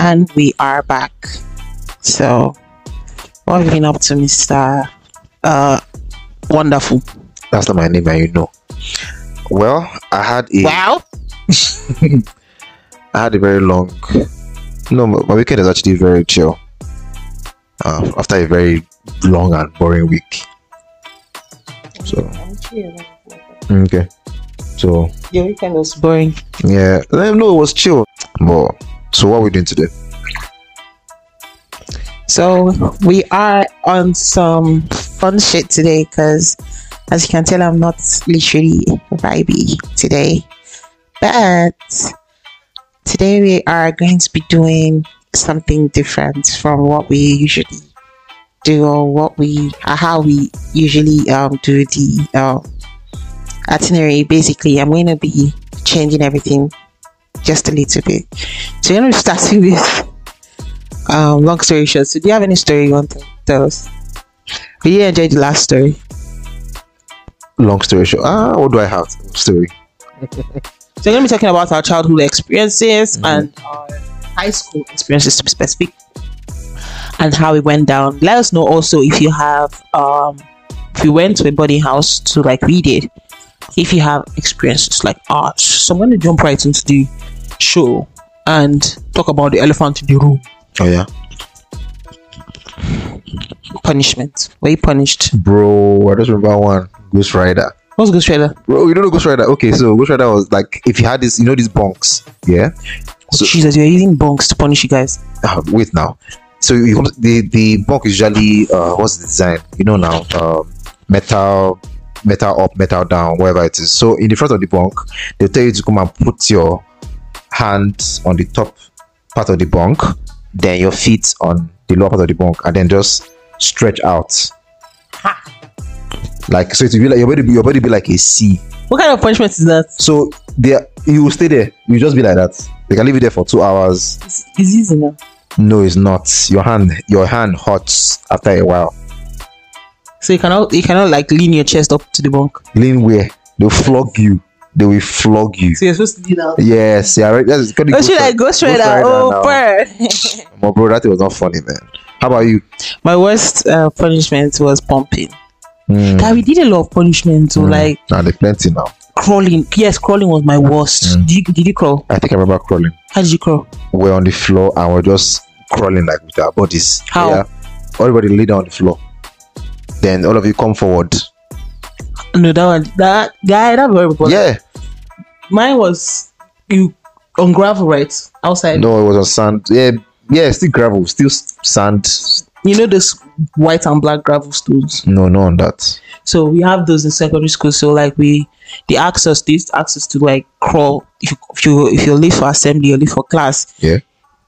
And we are back. So, what have you been up to, Mr. Wonderful? That's not my name, and you know. Well, I had a Wow. I had a very long. No, my weekend is actually very chill. After a very long and boring week. So okay. So Your weekend was boring. yeah, no, it was chill. But so what are we doing today? So we are on some fun shit today because, as you can tell, I'm not literally vibey today. But today we are going to be doing something different from what we usually do, or how we usually do the itinerary. Basically, I'm going to be changing everything just a little bit. So we're going to be starting with long story short. So do you have any story you want to tell us? Did you enjoy the last story? Long story short. What do I have? Story. So we're going to be talking about our childhood experiences and our high school experiences, to be specific, and how it went down. Let us know also if you have if you went to a boarding house to like read it, if you have experiences like ours. So I'm going to jump right into the show and talk about the elephant in the room. Oh yeah. Punishment. Were you punished? Bro, I just remember one. Ghost Rider. What's Ghost Rider? Bro, you don't know Ghost Rider? Okay, so Ghost Rider was like, if you had this, you know, these bunks, yeah? So, Jesus, you're using bunks to punish you guys. wait now. So the bunk is usually, what's the design? You know now, metal up, metal down, whatever it is. So in the front of the bunk, they'll tell you to come and put your hand on the top part of the bunk, then your feet on the lower part of the bunk, and then just stretch out. Like, so it will be like your body be like a C. What kind of punishment is that? So you will stay there. You just be like that. They can leave you there for 2 hours. It's easy now. No, it's not. Your hand hurts after a while. So you cannot like lean your chest up to the bunk. Lean where? They'll flog you. They will flog you. So you're supposed to do that. Yes, yeah, right. That's Oh, should I go straight out? Oh, bird. My bro, that was not funny, man. How about you? My worst punishment was pumping. Guy, we did a lot of punishment. So like Now there's plenty now. crawling. Yes, crawling was my worst. Did you crawl? I think I remember crawling. How did you crawl? We're on the floor and we're just crawling like with our bodies. How? Yeah. Everybody lay down on the floor. Then all of you come forward. No, that guy, that very important. Yeah. Mine was you on gravel, right? Outside. No, it was on sand. Yeah, still gravel, still sand. You know those white and black gravel stones. No on that. So we have those in secondary school. So like they ask us to like crawl. If you leave for assembly or leave for class, Yeah.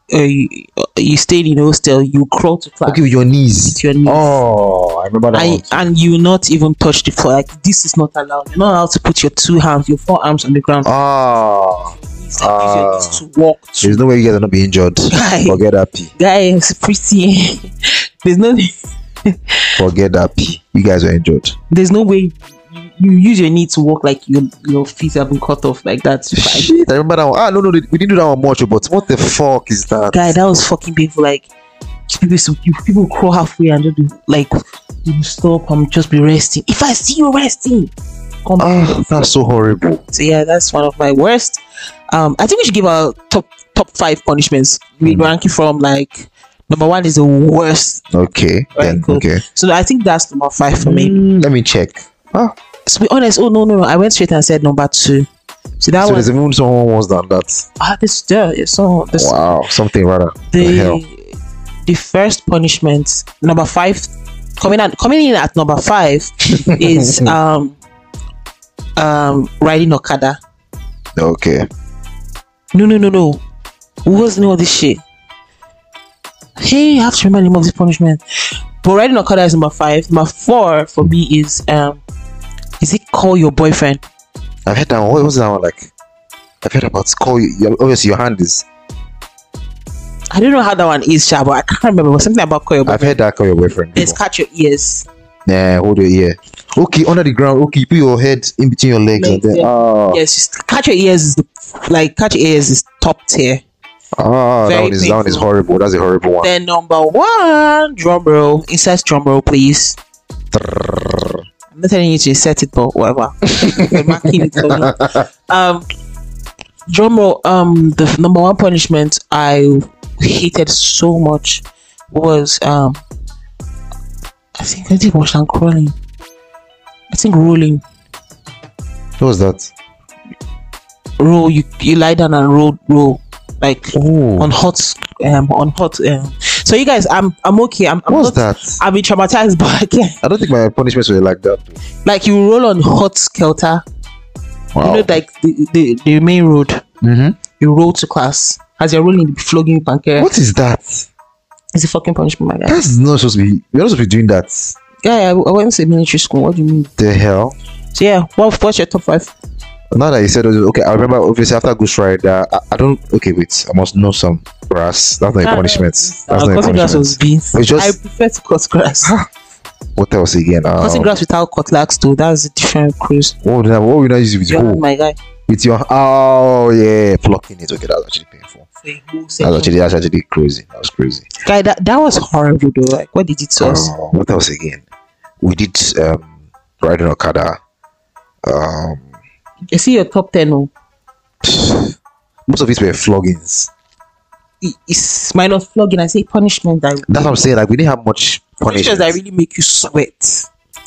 You stayed in hostel. You crawl to class. Okay, with your knees. With your knees. Oh, I remember that one. And you not even touch the floor. Like this is not allowed. You're not allowed to put your 2 hands, your 4 arms on the ground. Oh. Use your knees to walk. There's no way you guys are not be injured. Guy. Forget that P. Guys, pretty. There's no. Forget that P. You guys are injured. There's no way you use your knee to walk like your feet have been cut off like that. Shit, I remember that one. No, we didn't do that one much, but what the fuck is that? Guy, that was fucking painful. Like people crawl halfway and just be like, you stop and just be resting. If I see you resting, come back. That's so horrible. So yeah, that's one of my worst. I think we should give our top 5 punishments. We ranking from like number 1 is the worst. Okay, Right, then cool. okay. So I think that's number 5 for me. Let me check. To be honest, no, I went straight and said number 2. So that So one. there's even someone worse than that. This Wow, something rather. The hell. the first punishment, number 5, coming in at number 5 is riding Okada. Okay. No. Who was the name of this shit? Hey, I have to remember the name of this punishment. But riding Okada is number 5. Number 4 for me is it call your boyfriend? I've heard that one. What was that one like? I've heard about call you. Obviously, your hand is. I don't know how that one is, Sha, but I can't remember. It was something about call your boyfriend. I've heard that call your boyfriend. It's before. catch your ears. Yeah, hold your ear. Okay, under the ground. Okay, you put your head in between your legs and then. Yeah. Oh. Yes, just catch your ears is catch your ears is top tier. Ah, Very that one is painful. horrible. That's a horrible one. Then number one, drum roll, incest drum roll, please. I'm not telling you to set it, but whatever. You're marking it for me. Drum roll. The number one punishment I hated so much was I think it was crawling. I think rolling. What was that? Roll. You lie down and roll like Oh, on hot. So you guys, I'm okay. I'm what was not, that? I've been traumatized, but I can't. I don't think my punishments were like that. Like you roll on hot skelter. Wow. You know, like the main road. Mm-hmm. You roll to class as you're rolling, flogging pancake. What is that? It's a fucking punishment, my guy. That's not supposed to be. You're not supposed to be doing that. Guy, I went to military school. What do you mean? The hell? So yeah, what's your top 5? Now that you said, okay, I remember obviously after Ghost Rider, I don't. Okay, wait, I must know some grass. That's not a punishment. That's not a Cutting grass punishment. was beans. It's just- I prefer to cut grass. What else again? Cutting grass without cutlass too. That's a different cruise. What would I use with Yeah, who? my guy. With your oh yeah, plucking it. Okay, that's actually painful. That's actually crazy. That was crazy. Guy, that was horrible though. Like, what did it to us? What else again? We did riding Okada. I see your top 10. Oh, Most of it were floggings. it's minus flogging. I say punishment. That's what I'm saying. Like we didn't have much Punishments punishment. that really make you sweat.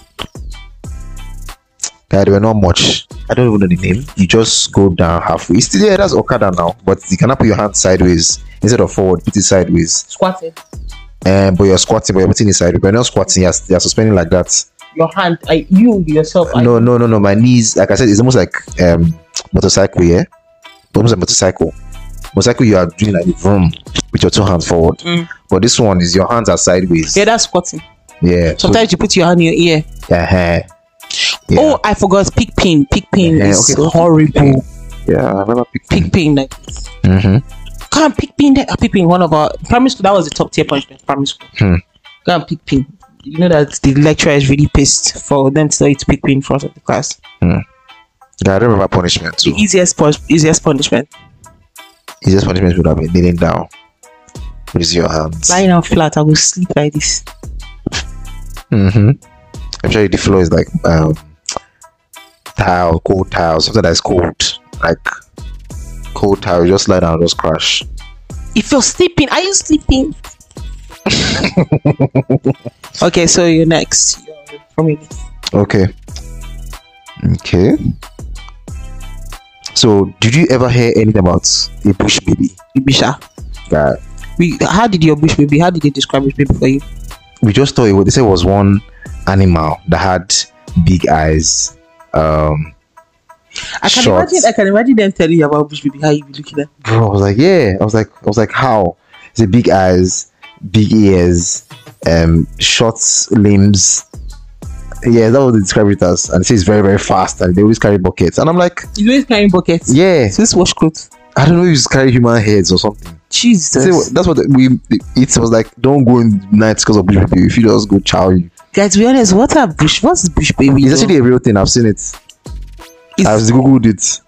Yeah, there were not much. I don't even know the name. You just go down halfway. It's still, yeah, that's Okada now. But you cannot put your hand sideways instead of forward. Put it sideways. Squatting. But you're squatting, but you're putting it sideways. But you're not squatting. You're suspending like that. Your hand, you yourself. No. My knees, like I said, it's almost like motorcycle. Yeah, almost like motorcycle. Motorcycle, you are doing like vroom with your 2 hands forward. But this one is your hands are sideways. Yeah, that's squatting. Yeah. Sometimes you put your hand in your ear. Yeah. Oh, I forgot pick pin. Pick pin Yeah, is okay. horrible. Yeah, I remember Pick pin, like can't pick pin. Pick pin. One of our primary school. That was the top tier punishment. Primary school. Go and pick pin. You know that the lecturer is really pissed for them to tell you to pick pin in front of the class. Yeah, I remember punishment too. The easiest punishment. Easiest punishment would have been kneeling down. Raise your hands. Lying down flat. I will sleep like this. I'm sure the floor is like tile, cold tile, something that's cold. Like cold tile, you just lie down, just crash. If you're sleeping, are you sleeping? Okay, so you're next. You're for me. Okay. So, did you ever hear anything about a bush baby? Ibisha. That How did your bush baby? How did they describe bush baby for you? we just thought they said was one animal that had big eyes. I can Shorts. imagine them telling you about bush baby. How you be looking at? Bro, I was like, yeah. I was like, how? It's a big eyes, big ears, short limbs. Yeah, that's what they describe it as. And it says very, very fast, and they always carry buckets. And I'm like, He's always carrying buckets. yeah, This wash clothes. I don't know if you just carry human heads or something. Jesus. So that's what it was like. Don't go in nights because of bush baby. If you just go chow you. Guys, to be honest, what's bush baby? It's actually a real thing. I've seen it. I've googled it.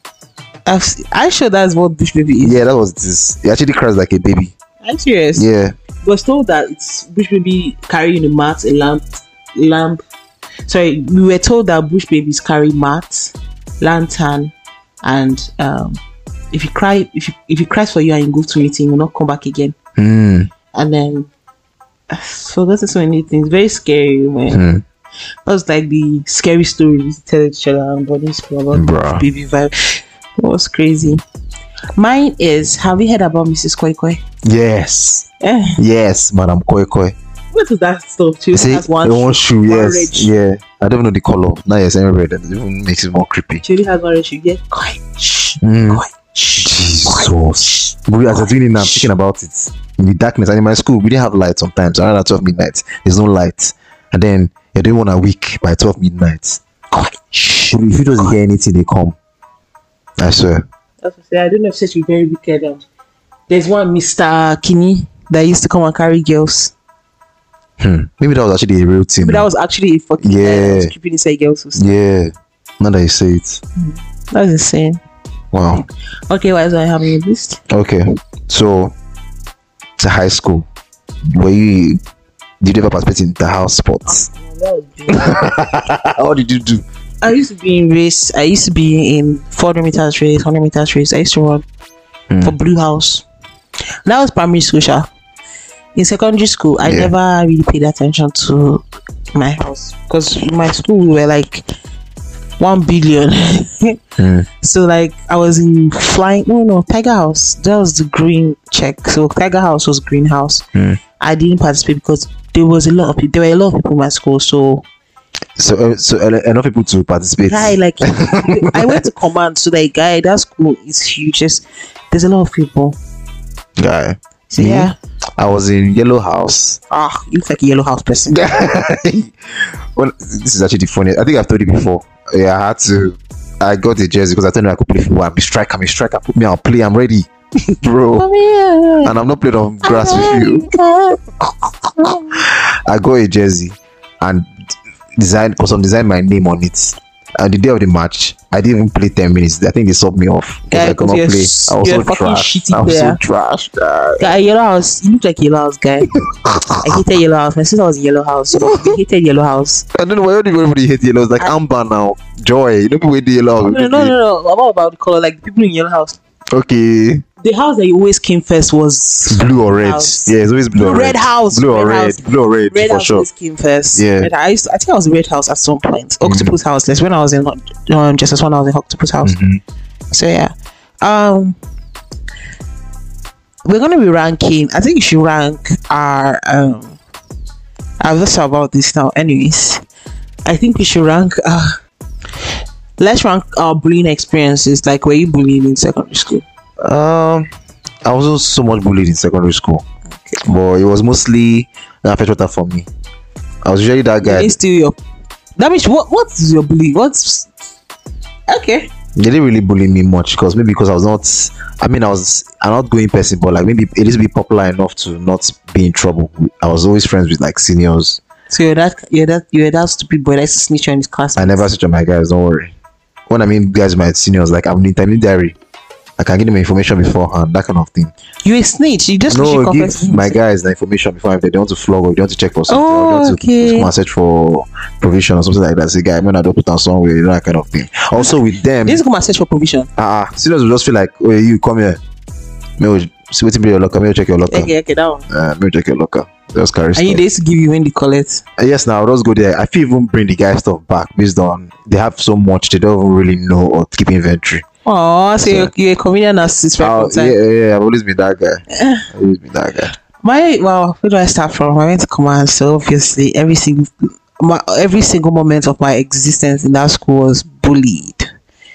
I'm sure that's what bush baby is. Yeah, that was it. It actually cries like a baby. I'm serious. Yeah. I was told that it's bush baby carrying a mat, a lamp. Sorry, we were told that bush babies carry mat, lantern, and if you cries for you and you go to meeting, you will not come back again. And then so that's so many things. Very scary, man. That was like the scary stories to tell each other and boarding school about Bruh. baby vibe. It was crazy. Mine is, have you heard about Mrs. Koi Koi? Yes. Eh, Yes, Madam Koi Koi. what is that stuff? She You see, has one shoe. one Yes. red shoe. Yeah. I don't even know the color. Now you're saying red, and it even makes it more creepy. She only has one red shoe. Yeah, Koi. Shh. Mm. Koi. Shh. Jesus. But as I'm doing it now, I'm thinking about it. In the darkness, and in my school, we didn't have light sometimes. Around at 12 midnight, there's no light. And then you're doing one a week by 12 midnight. Shh. If you don't hear anything, they come. I swear. That's what I say. I don't know if she's very wicked. There's one Mr. Kinney that used to come and carry girls. Maybe that was actually a real thing. But that was actually a fucking Yeah. keeping inside girls. Yeah. Now that you say it. That's insane. Wow. Okay, why is I having a list? Okay. So to high school, did you ever participate in the house sports? What did you do? I used to be in race. I used to be in 400 meters race, 100 meters race. I used to run for Blue House. That was primary school, sha. In secondary school, I never really paid attention to my house because in my school we were like 1 billion. So like I was in Tiger House. That was the green check. So Tiger House was green house. I didn't participate because there were a lot of people in my school. So enough people to participate. Guy, like I went to command. So that guy, that school is huge. There's a lot of people. Guy. So yeah. I was in Yellow House. You look like a Yellow House person. Well, this is actually funny. I think I've told you before. Yeah, I got a jersey because I told you I could play football. I'm a striker. Put me, I'll play. I'm ready, bro. And I'm not playing on grass with you. I got a jersey and designed my name on it. And the day of the match, I didn't even play 10 minutes. I think they subbed me off. Yeah, I could not play. I was so trash. Guy, Yellow House. You look like Yellow House guy. I hated Yellow House. My sister was in Yellow House. So I hated Yellow House. I don't know why everybody hate Yellow. It's like Amber now. Joy. You know people hate the Yellow House. No. I'm all about the color. Like the people in Yellow House. Okay. The house that always came first was blue or red. House. Yeah, it's always blue or red. Red house. Blue or red. Blue or red. Red for house sure. always came first. Yeah. I think I was in Red House at some point. Octopus House. That's when I was in just as when I was in Octopus House. So yeah. We're gonna be ranking. I think you should rank our I've just thought about this now. Anyways, I think we should rank let's rank our bullying experiences. Like, were you bullied in secondary school? I wasn't so much bullied in secondary school, but it was mostly fetch water for me. I was usually that guy. That means what is your bully? What's okay? They didn't really bully me much because I was not. I mean, I was an outgoing person, but like maybe it is be popular enough to not be in trouble. I was always friends with like seniors. So you're that stupid boy that's a snitch on his class. I never snitch on my guys. Don't worry. When I mean guys, my seniors, like I'm an intermediary. I can give them information beforehand, that kind of thing. You a snitch? You just give my guys the information before if they don't want to flog or they want to check for something. Or they want to come and search for provision or something like that. Say, guy, man, I don't put on somewhere, that kind of thing. Also with them, they just come and search for provision. Seniors will just feel like, oh, you come here. See what's in your locker. Maybe check your locker. Okay, down. Maybe check your locker. Just carry stuff. And they used to give you when they collect. Yes, now I'll just go there. I feel even bring the guy stuff back based on they have so much they don't even really know or keep inventory. Oh, so you're a comedian narcissist, right? Yeah, I've always been that guy. Where do I start from? I went to command, so obviously every single moment of my existence in that school was bullied.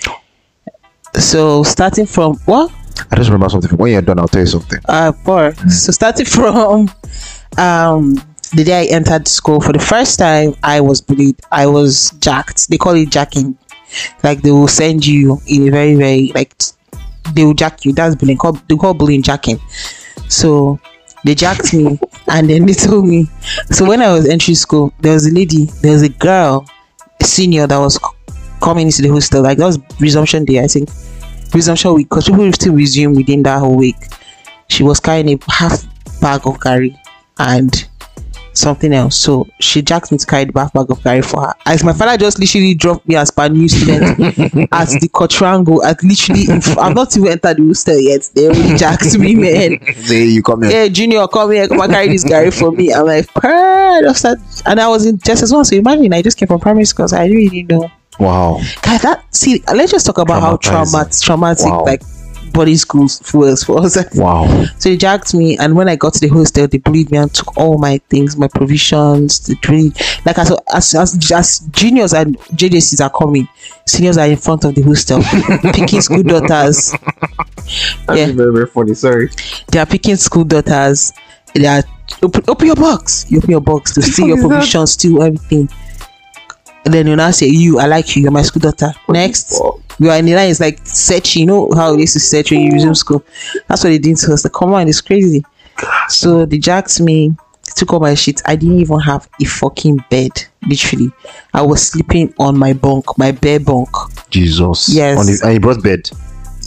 So starting from what? I just remember something. When you're done, I'll tell you something. So starting from the day I entered school for the first time, I was bullied. I was jacked. They call it jacking. Like they will send you in a very, very they will jack you. That's bullying. They call bullying jacking. So they jacked me and then they told me. So when I was entering school, there was a girl, a senior that was coming into the hostel. Like that was resumption day, I think. Resumption week, because people still resume within that whole week. She was carrying a half bag of curry and something else, so she jacked me to carry the half bag of curry for her. As my father just literally dropped me as per new student at the quadrangle. At literally, I've not even entered the hostel yet. They already jacked me, man. Say you come here. Yeah, Junior, come here, come and carry this curry for me. I'm like, and I was in just as well. So imagine, I just came from primary school, so I didn't really know. Wow. Guys, let's just talk about how traumatic like boarding schools was for us. Wow. So they jacked me, and when I got to the hostel, they bullied me and took all my things, my provisions. They really, like as juniors and JJCs are coming, seniors are in front of the hostel picking school daughters. That's very, very funny. Sorry. They are picking school daughters. They are open your box. You open your box to steal your provisions, steal everything. And then you now say, I like you, you're my school daughter. Next, you are in the line, it's like searching. You know how they used to search when you resume school? That's what they did to us. Like, come on, it's crazy. So they jacked me, took all my shit. I didn't even have a fucking bed. Literally, I was sleeping on my bunk, my bare bunk. Jesus. Yes. And you brought bed?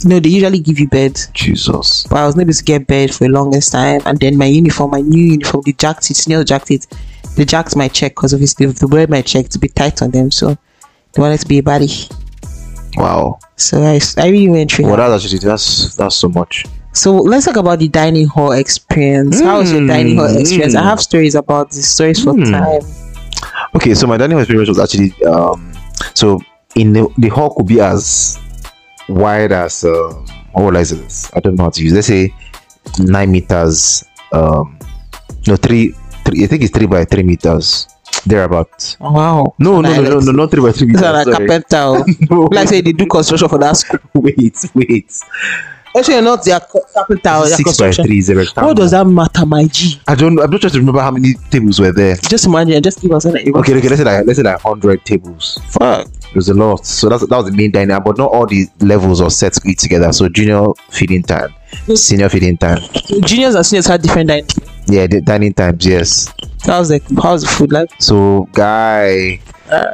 they usually give you bed. Jesus. But I was not able to get bed for the longest time. And then my new uniform, they jacked it, senior jacked it. They jacked my check because obviously they wear my check to be tight on them. So they wanted to be a baddie. Wow. So I really went through. Well, that's so much. So let's talk about the dining hall experience. How was your dining hall experience? I have stories about these stories for time. Okay, so my dining hall experience was actually so in the hall could be as wide as what is this? I don't know how to use. Let's say 9 meters. No, three. I think it's 3 by 3 meters. Thereabout. Wow. No, not 3 by 3 meters. Like carpenter. No. Like say they do construction for that school. Wait. Actually, you're not their carpenter or their 6 by construction. 3 is a rectangle. What does that matter, my G? I don't know. I'm not trying to remember how many tables were there. Just imagine. Just give us an Okay. Let's say like 100 tables. Fuck. There's a lot. So that was the main dining, but not all the levels or sets eat together. So junior feeding time, senior feeding time. So juniors and seniors had different dining. Yeah, the dining times. Yes. How's the food like? So guy,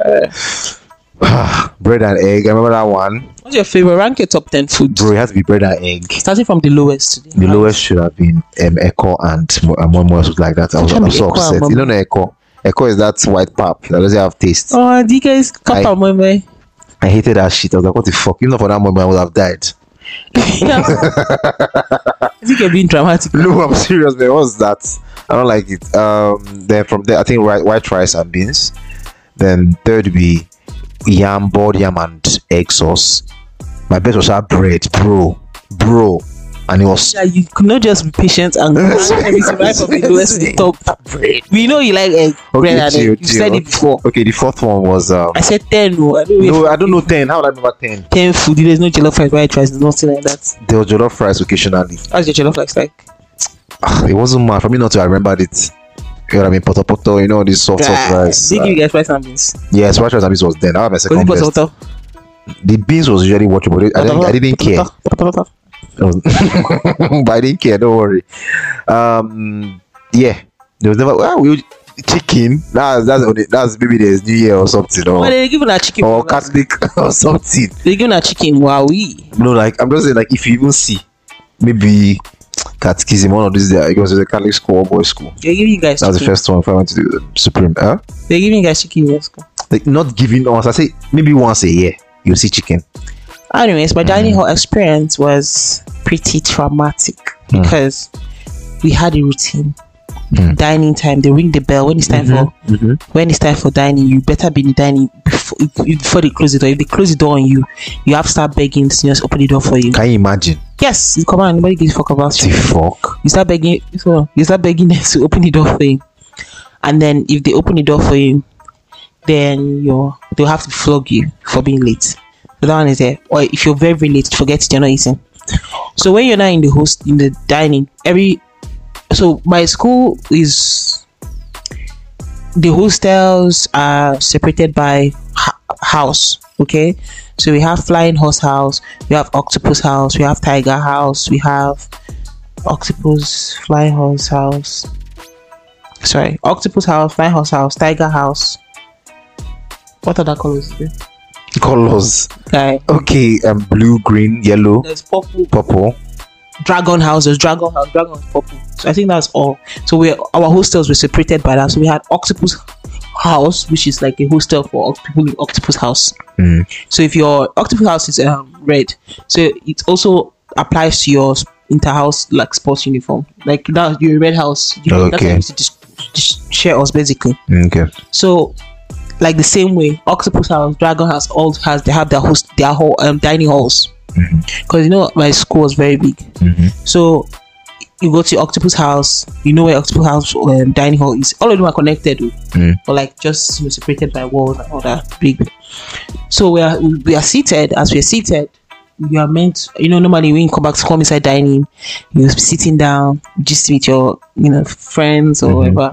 bread and egg. I remember that one. What's your favorite? Rank your top 10 food. Bro, it has to be bread and egg. Starting from the lowest today. The lowest should have been Echo and one more like that. I was so upset. You don't know Echo. Echo is that white pap that doesn't have taste. Oh, do you guys cup out my I hated that shit. I was like, what the fuck? Even for that moment, I would have died. I think you're being dramatic. No, I'm serious, man. What's that? I don't like it. Then from there, I think white rice and beans. Then third would be boiled yam and egg sauce. My best was our bread, bro, and it was. Yeah, you could not just be patient and everything right from the lowest to the top. Bread. We know you like egg, bread and egg. You said it before. Okay, the fourth one was. I said 10. I don't know 10. How would I remember 10? 10 food. There's no jollof rice, white rice, nothing like that. There was jollof rice occasionally. How's your jollof rice like? It wasn't mad for me not to. I remembered it. You know what I mean? Poto, you know, this soft rice. Did you give you guys rice and beans? Yes, white rice and beans was then. That was my second best. Poto? The beans was usually watchable. I didn't care. But I didn't care. Don't worry. Yeah, there was never chicken. That's maybe there's New Year or something. Or they're giving a chicken or Catholic or something. They're giving a chicken. Wowee. No, like I'm just saying, like if you even see maybe catechism, one of these days, it was a Catholic school or boys' school. They're giving you guys. That was the first one if I went to the Supreme. They're giving you guys chicken in your school. Like not giving us. I say maybe once a year you see chicken. Anyways, my dining hall experience was pretty traumatic because we had a routine. Dining time, they ring the bell when it's time for dining. You better be in the dining before they close the door. If they close the door on you, you have to start begging seniors open the door for you. Can you imagine? Yes, you come on, nobody gives a fuck about you. Fuck. You start begging them to open the door for you, and then if they open the door for you, then they'll have to flog you for being late. So that one is there. Or if you're very, very late, forget it, you're not eating. So when you're not in the dining, so my school is, the hostels are separated by house. Okay, so we have Flying Horse House, we have Octopus House, we have Tiger House, we have Octopus, Flying Horse House. Sorry, Octopus House, Flying Horse House, Tiger House. What other colors is there? Colors. Okay, blue, green, yellow. There's purple. Dragon House, Dragon purple. So I think that's all. So our hostels were separated by that. So we had Octopus House, which is like a hostel for people in Octopus House. So if your Octopus House is red, so it also applies to your inter-house like sports uniform. Like that, your red house. That's how you just share us basically. Okay. So like the same way, Octopus House, Dragon House, all they have their whole dining halls. Because my school was very big. So you go to Octopus House, you know where Octopus House dining hall is. All of them are connected, but like just separated by walls and all that big. So we are seated. As we are seated, you are meant. Normally when you come inside dining, you're sitting down, just with your friends or whatever.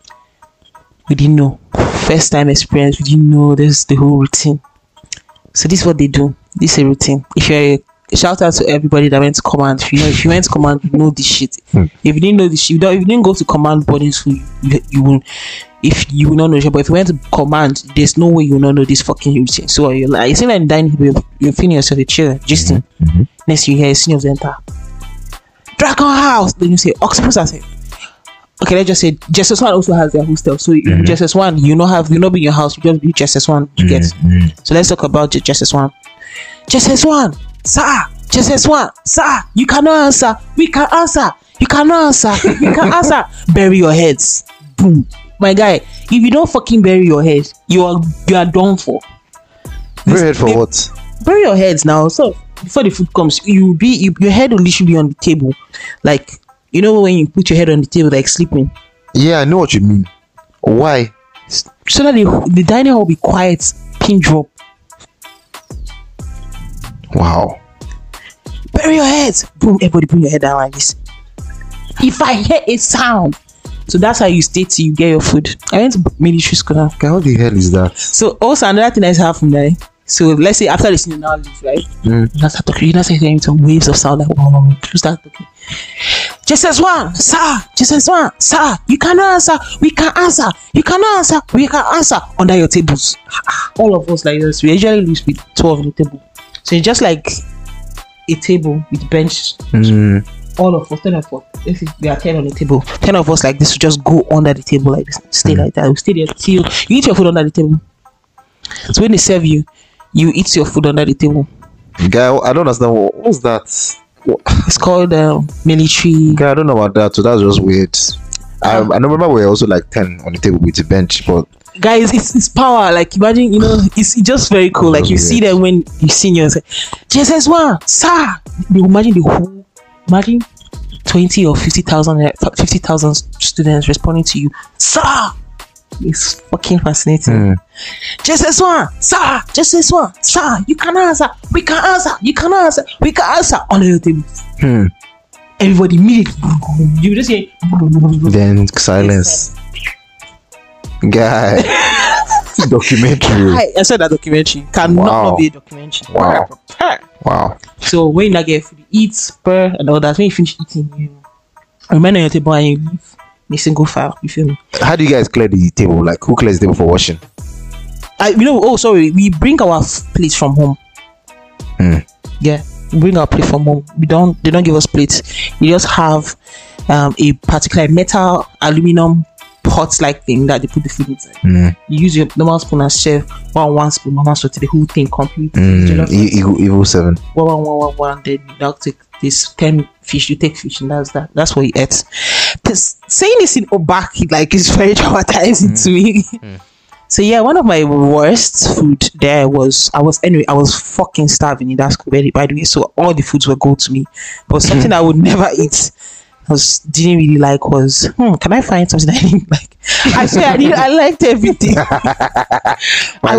We didn't know. First time experience. We didn't know this the whole routine. So this is what they do. This is a routine. If you're shout out to everybody that went to command. If you went to command, you know this shit. If you didn't know this shit, if you didn't go to command boarding school, you if you will not know, but if you went to command, there's no way you will not know this fucking routine. So you're like, you see like dining table, you're feeling yourself a chill, gisting. Next you hear seniors enter. Dragon House. Then you say Octopus. I say, okay, let's just say Justice One also has their hostel. So Justice One, you not be in your house, you just be Justice One. You get. So let's talk about Justice One. Justice One, sir. Justice One, sir. You cannot answer. We can answer. You cannot answer. You can answer. Bury your heads. Boom. My guy, if you don't fucking bury your head, you are done for. Bury your head for what? Bury your heads now. So before the food comes, your head will literally be on the table, like you know when you put your head on the table like sleeping. Yeah, I know what you mean. Why? So that the dining hall will be quiet, pin drop. Wow. Bury your heads. Boom. Everybody bring your head down like this. If I hear a sound. So that's how you stay till you get your food. I went to military school now. Okay, what the hell is that? So also another thing that's happened there. So let's say after listening now leave, right? You now start talking. You now start hearing some waves of sound like wow. You start talking. Justice One, sir. Justice One, sir. You cannot answer. We can answer. You cannot answer. We can answer. Under your tables. All of us like this. We usually live with 12 on the table. So it's just like a table with bench. All of us, 10 of us. If we are 10 on the table, 10 of us like this will just go under the table like this. Stay like that. We stay there till you eat your food under the table. So when they serve you, you eat your food under the table. Guy, I don't understand. What's that? It's called military. Guy, I don't know about that. So that's just weird. I remember we were also like 10 on the table with a bench, but guys, it's power. Like imagine, it's just very cool. Like you see them when you seniors say, Jesus One, sir. You imagine the whole. Imagine 20 or 50,000 students responding to you, sir. It's fucking fascinating. Justice One, sir. Justice One, sir. You can answer. We can answer. You can answer. We can answer. Under your table. Everybody immediately. You just hear. Then silence. Guy. Documentary. I said that documentary cannot not be a documentary. Wow. So when you get food, eat, spur, and all that. When you finish eating, you remain on your table and you leave in a single file. You feel me? How do you guys clear the table? Like who clears the table for washing? We bring our plates from home. Yeah, we bring our plate from home. They don't give us plates. We just have a particular metal, aluminum pot like thing that they put the food inside. You use your normal spoon and serve one spoon, one so to the whole thing complete. Evil 7. One. Then you now take this 10 fish. You take fish, and that's what you eat. Saying this in Obaki like it's very traumatizing to me. So yeah, one of my worst food there was I was fucking starving in that school, by the way. So all the foods were good to me, but something I would never eat. Didn't really like was can I find something I didn't like? I swear I liked everything. My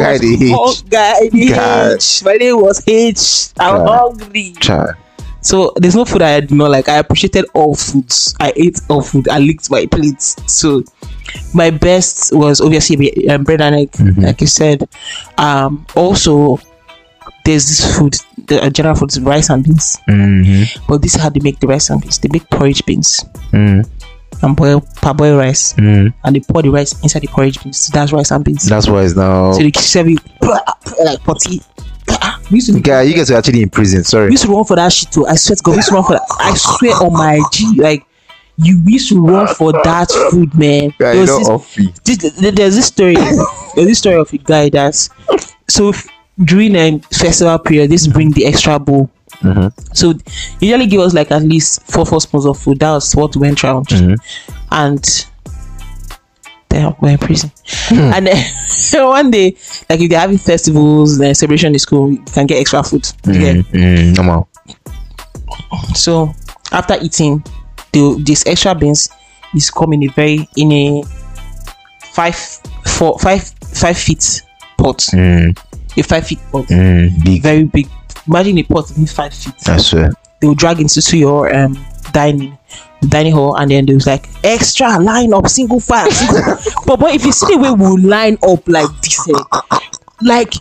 name was H. I'm hungry. So there's no food I did not like. I appreciated all foods. I ate all food. I licked my plates. So my best was obviously bread and egg, like you said. Also there's this food, the general food is rice and beans. But this is how they make the rice and beans. They make porridge beans and parboil rice, and they pour the rice inside the porridge beans. So that's rice and beans. That's why it's now. So they serve you like potty. Guy, you guys are actually in prison. Sorry. We used to run for that shit too. I swear to God, we used to run for that. I swear on my G, like you used to run for that food, man. There's this story. There's this story of a guy that's so. During a festival period, this bring the extra bowl. So usually give us like at least 4 spoons of food. That was what went around. And we're in prison. And then one day, like if they're having festivals and celebration in school, you can get extra food. Normal. So after eating, this extra beans is coming in a 5 feet pot. A 5 feet pot, big. Very big. Imagine a pot in 5 feet. I swear. They will drag into your dining hall, and then there was like extra line up, single file. But if you see the way we line up like this, like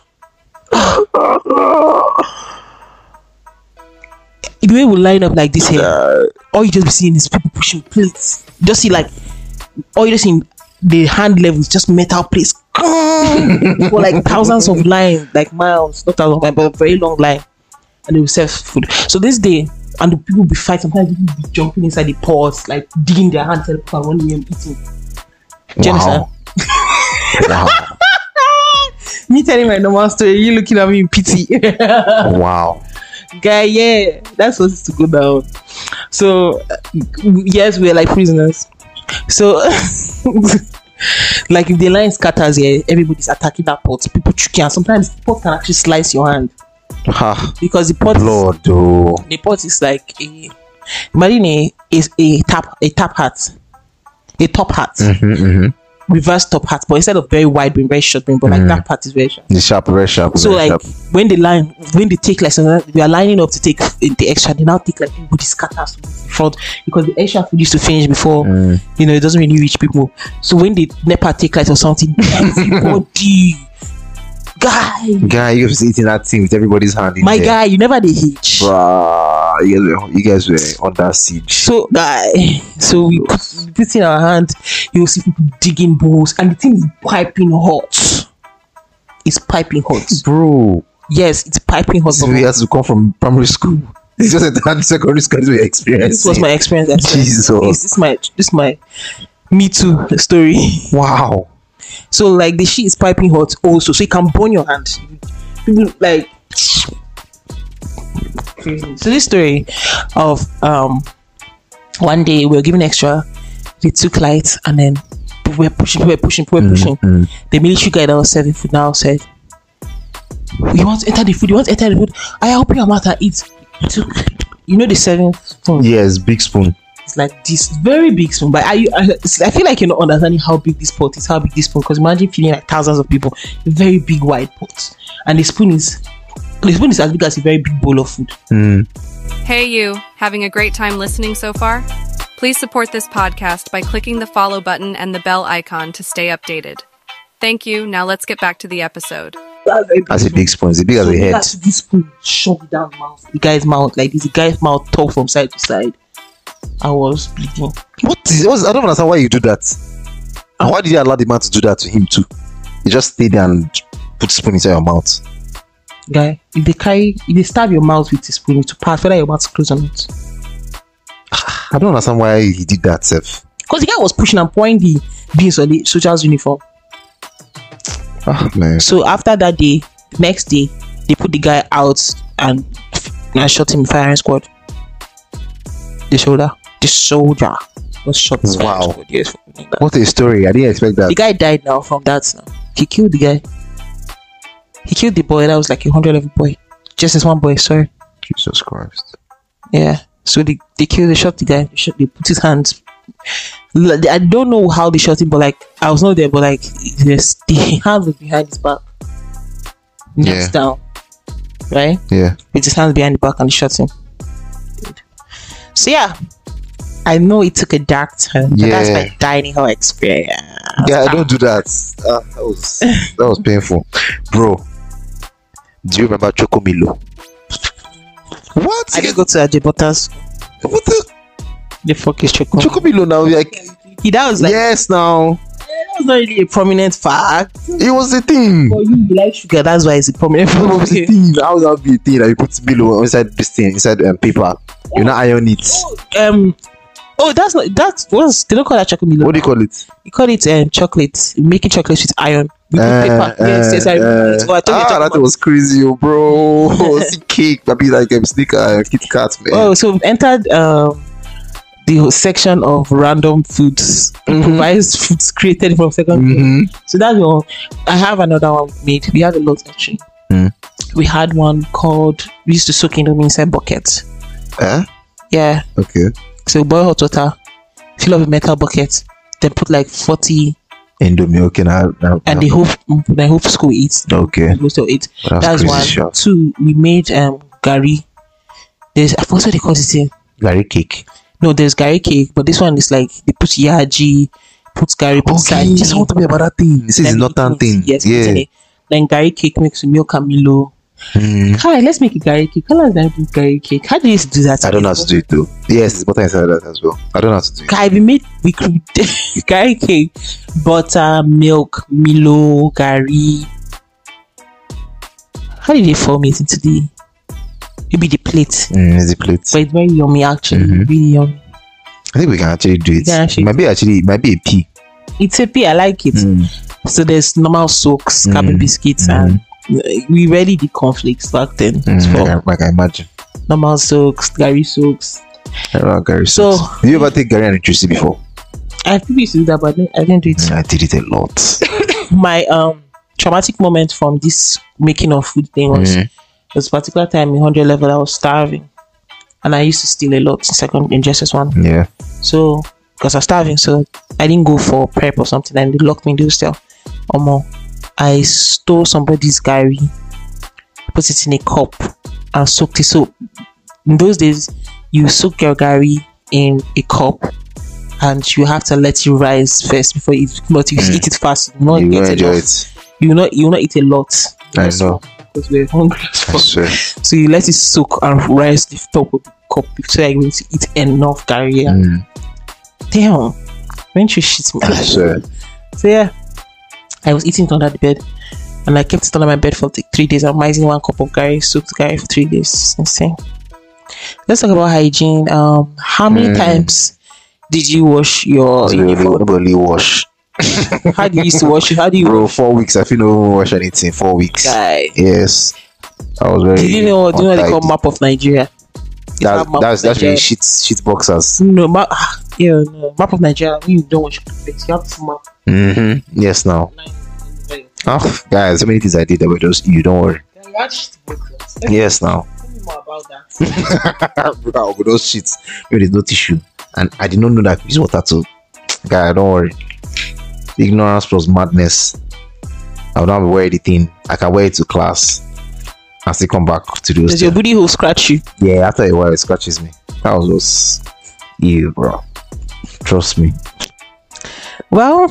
the way we line up like this here, all you just be seeing is people pushing plates. Just see like all you just see the hand level is just metal plates for like thousands of lines, like miles, not thousands of miles, but a very long line, and they will serve food. So this day, and the people will be fighting. Sometimes people will be jumping inside the pots, like digging their hands and running and eating. Do you understand? Wow. Me telling my normal story, you looking at me in pity. Wow. Guy, yeah, that's supposed to go down. So yes, we're like prisoners. So like if the line scatters here, everybody's attacking that pot. People choking, and sometimes the pot can actually slice your hand because the pot Blood, though. the pot is like imagine a top hat, reverse top hat, but instead of very wide brim, very short brim, but like that part is very short. The sharp, very sharp. So very like sharp. when they take like we are lining up to take the extra, they now take like everybody scatters to the front because the extra food used to finish before it doesn't really reach people. So when the NEPA take like or something, everybody guy, you was eating that thing with everybody's hand in my there. guy, you never the hitch. Bruh, you guys were under siege. So we put in our hand, you'll see people digging bowls, and the thing is piping hot. It's piping hot, Bro, yes, it's piping hot. we had to come from primary school. It's just a secondary school experience. This was my experience. Jesus. This is my Me Too story. Wow. So like the shit is piping hot also, so it can burn your hand. People like crazy. So this story of one day we were given extra, they took light, and then we were pushing. The military guy that was serving food now said, "You want to enter the food? I open your mouth and eat." He took, the serving spoon. Yes, big spoon. It's like this very big spoon, but I feel like you're not understanding how big this pot is, how big this spoon. Because imagine feeding like thousands of people, a very big wide pot, and the spoon is as big as a very big bowl of food. Hey, you! Having a great time listening so far? Please support this podcast by clicking the follow button and the bell icon to stay updated. Thank you. Now let's get back to the episode. That's a big spoon. It's as big as a head. This spoon shoved it down the mouth. The guy's mouth, like this. The guy's mouth tore from side to side. I was bleeding. I don't understand why you do that. And why did you allow the man to do that to him too? You just stay there and put spoon inside your mouth. Guy, if they stab your mouth with a spoon to pass whether your mouth's closed or not. I don't understand why he did that, Seth. Because the guy was pushing and pouring the beans on the soldier's uniform. Man. So after that day, next day, they put the guy out and shot him in firing squad. The soldier was shot. In firing squad. Yes. What a story. I didn't expect that. The guy died now from that. Now. He killed the guy. He killed the boy. That was like a 100-level boy. Just as one boy, sorry. Jesus Christ. Yeah. So they shot the guy. They put his hands. I don't know how they shot him, but like I was not there, but like the hand was behind his back. Next down. Right? Yeah. With his hands behind the back, and they shot him. So yeah. I know it took a dark turn, but that's my dining hall experience. Yeah, I don't do that. That was painful. Bro, do you remember Chocomilo? What? I didn't go to Ajibota's. What the fuck is Chocomilo? Chocomilo now? Like, that was like, yes, now. That was not really a prominent fact. It was the thing. But you like sugar, that's why it's a prominent fact. It was the thing. How would that be a thing that you put Milo inside this thing, inside paper? You not iron it. They don't call that Chocomilo. What do you call it? You call it chocolate. Making chocolates with iron. With paper. Yes, that was crazy, bro. See cake, maybe like sneaker, Kit Kat, man. Oh, so we've entered the section of random foods, improvised foods created from second. So that's one. I have another one made. We have a lot actually. We had one called, we used to soak Indomie inside buckets. Yeah. Okay. So boil hot water, fill up a metal bucket, then put like 40 Indomie. Okay, now. And the whole school eats. Okay. Most of it. That's one. Sure. Two, we made gari. I forgot what they call it. Gari cake. No, there's gari cake, but this one is like they put yaji, put gari, put sardine. Just want to be about that thing. This is northern thing. Yes, yeah. Then gari cake mixed with milk and Milo. Hi, let's make a gari cake. How long did I do gari cake? How do you do that? I don't know how to do it though. Yes, it's butter inside that as well. I don't know how to do it. I we made gari cake, butter, milk, Milo, gari. How did they form it into the? Maybe the plate. It's the plate. But it's very yummy actually. Really yummy. I think we can actually do it. Yeah, actually. It might be a pea. It's a pea. I like it. So there's normal soaks, carbon biscuits, and we rarely did cornflakes back then. Like I imagine. Normal soaks, gari soaks. I don't know Gary. So- did you ever take Gary and electricity before? I think used to do that, but I didn't do it. I did it a lot. My traumatic moment from this making of food thing was there was a particular time in 100 level I was starving, and I used to steal a lot in JSS1. Yeah. So because I was starving, so I didn't go for prep or something, and they locked me in the hostel. I stole somebody's gari, put it in a cup, and soaked it. So in those days, you soak your gari in a cup, and you have to let it rise first before you eat. But if you eat it fast, you will not You get will enjoy enough. it. You will not eat a lot. I know. Because we're hungry as I fuck. swear. So you let it soak and rise the top of the cup so you're going to eat enough gari. Damn, when you shit me. I swear. So yeah, I was eating it under the bed, and I kept it under my bed for like 3 days. I'm using 1 cup of gari, soaked gari for 3 days. Insane. Let's talk about hygiene. How many times did you wash your uniform? Nobody wash. How do you used to wash it? How do you Bro, 4 weeks. I feel no one wash anything. 4 weeks. guy? Yes. I was very. Do you know what they call untidy. map of Nigeria? They have map of That's Nigeria. really shit boxers. No, map of Nigeria. When you don't wash your clothes, you have this map. Yes, now. Oh, guys, so many things I did that were just you. Don't worry. Yes, now. Tell me more about that. Bro, with those shits, maybe there's no tissue, and I did not know that I use water to. Guy, don't worry. Ignorance plus madness. I will not wear anything. I can wear it to class and still come back to the Does hostel. your booty hole scratch you? Yeah, after a while, it scratches me. That was just you, bro. Trust me. Well,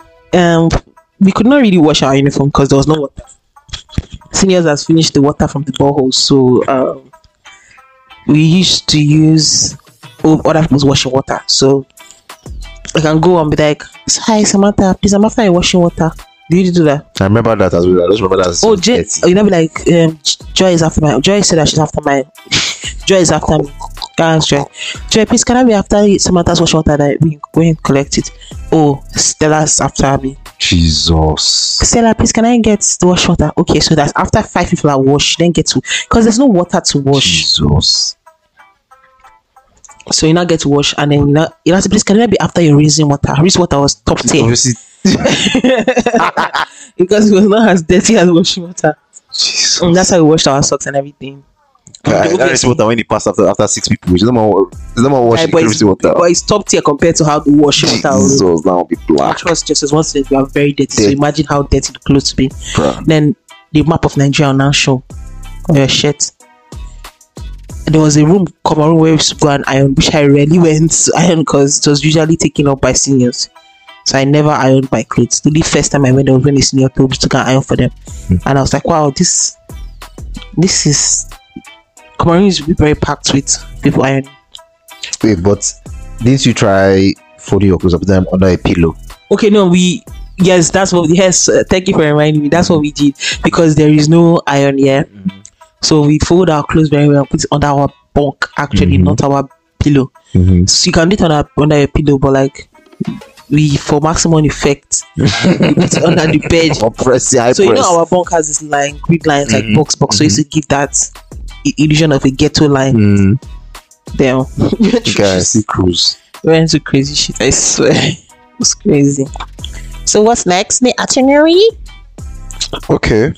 we could not really wash our uniform because there was no water. Seniors has finished the water from the borehole, so we used to use other people's washing water. So I can go and be like, "Hi Samantha, please, I'm after I washing water." Did you do that? I remember that as well. I just remember that. Oh, you know, be like, Joy is after my. Joy said that she's after my. Joy is after me. Guys, Joy, please, can I be after Samantha's washing water that we go and collect it? Oh, Stella's after me. Jesus. Stella, please, can I get the wash water? Okay, so that's after 5 people are washed, then get to, because there's no water to wash. Jesus. So you now get to wash, and then you have to, please, can I be after your rinsing water? Rinsing water was top tier Obviously. because it was not as dirty as washing water. Jesus. And that's how we washed our socks and everything. That is water when it passed after 6 people. It's no more washing but water. it's top tier compared to how the washing water was. Jesus, that will be black. Trust just as once we are very dirty. So Dirty. imagine how dirty the clothes be. Bruh. Then the map of Nigeria will now show on your shirt. And there was a room, common room, where we used to go and iron, which I rarely went to iron because it was usually taken up by seniors. So I never ironed my clothes. The first time I went, there was when a senior told me to go and iron for them. And I was like, wow, this is common room used to be very packed with people ironing. Wait, but didn't you try folding your clothes up them under a pillow? Okay, no, that's what, yes, thank you for reminding me. That's what we did because there is no iron here. So we fold our clothes very well, put it under our bunk, actually, not our pillow. So you can do it under a pillow, but like, for maximum effect, we put it under the bed. Or press the high So you press. know our bunk has this line, grid lines, like box. So you used to give that illusion of a ghetto line. Damn. Guys, see cruise. We went into crazy shit, I swear. It was crazy. So what's next? The itinerary? Okay.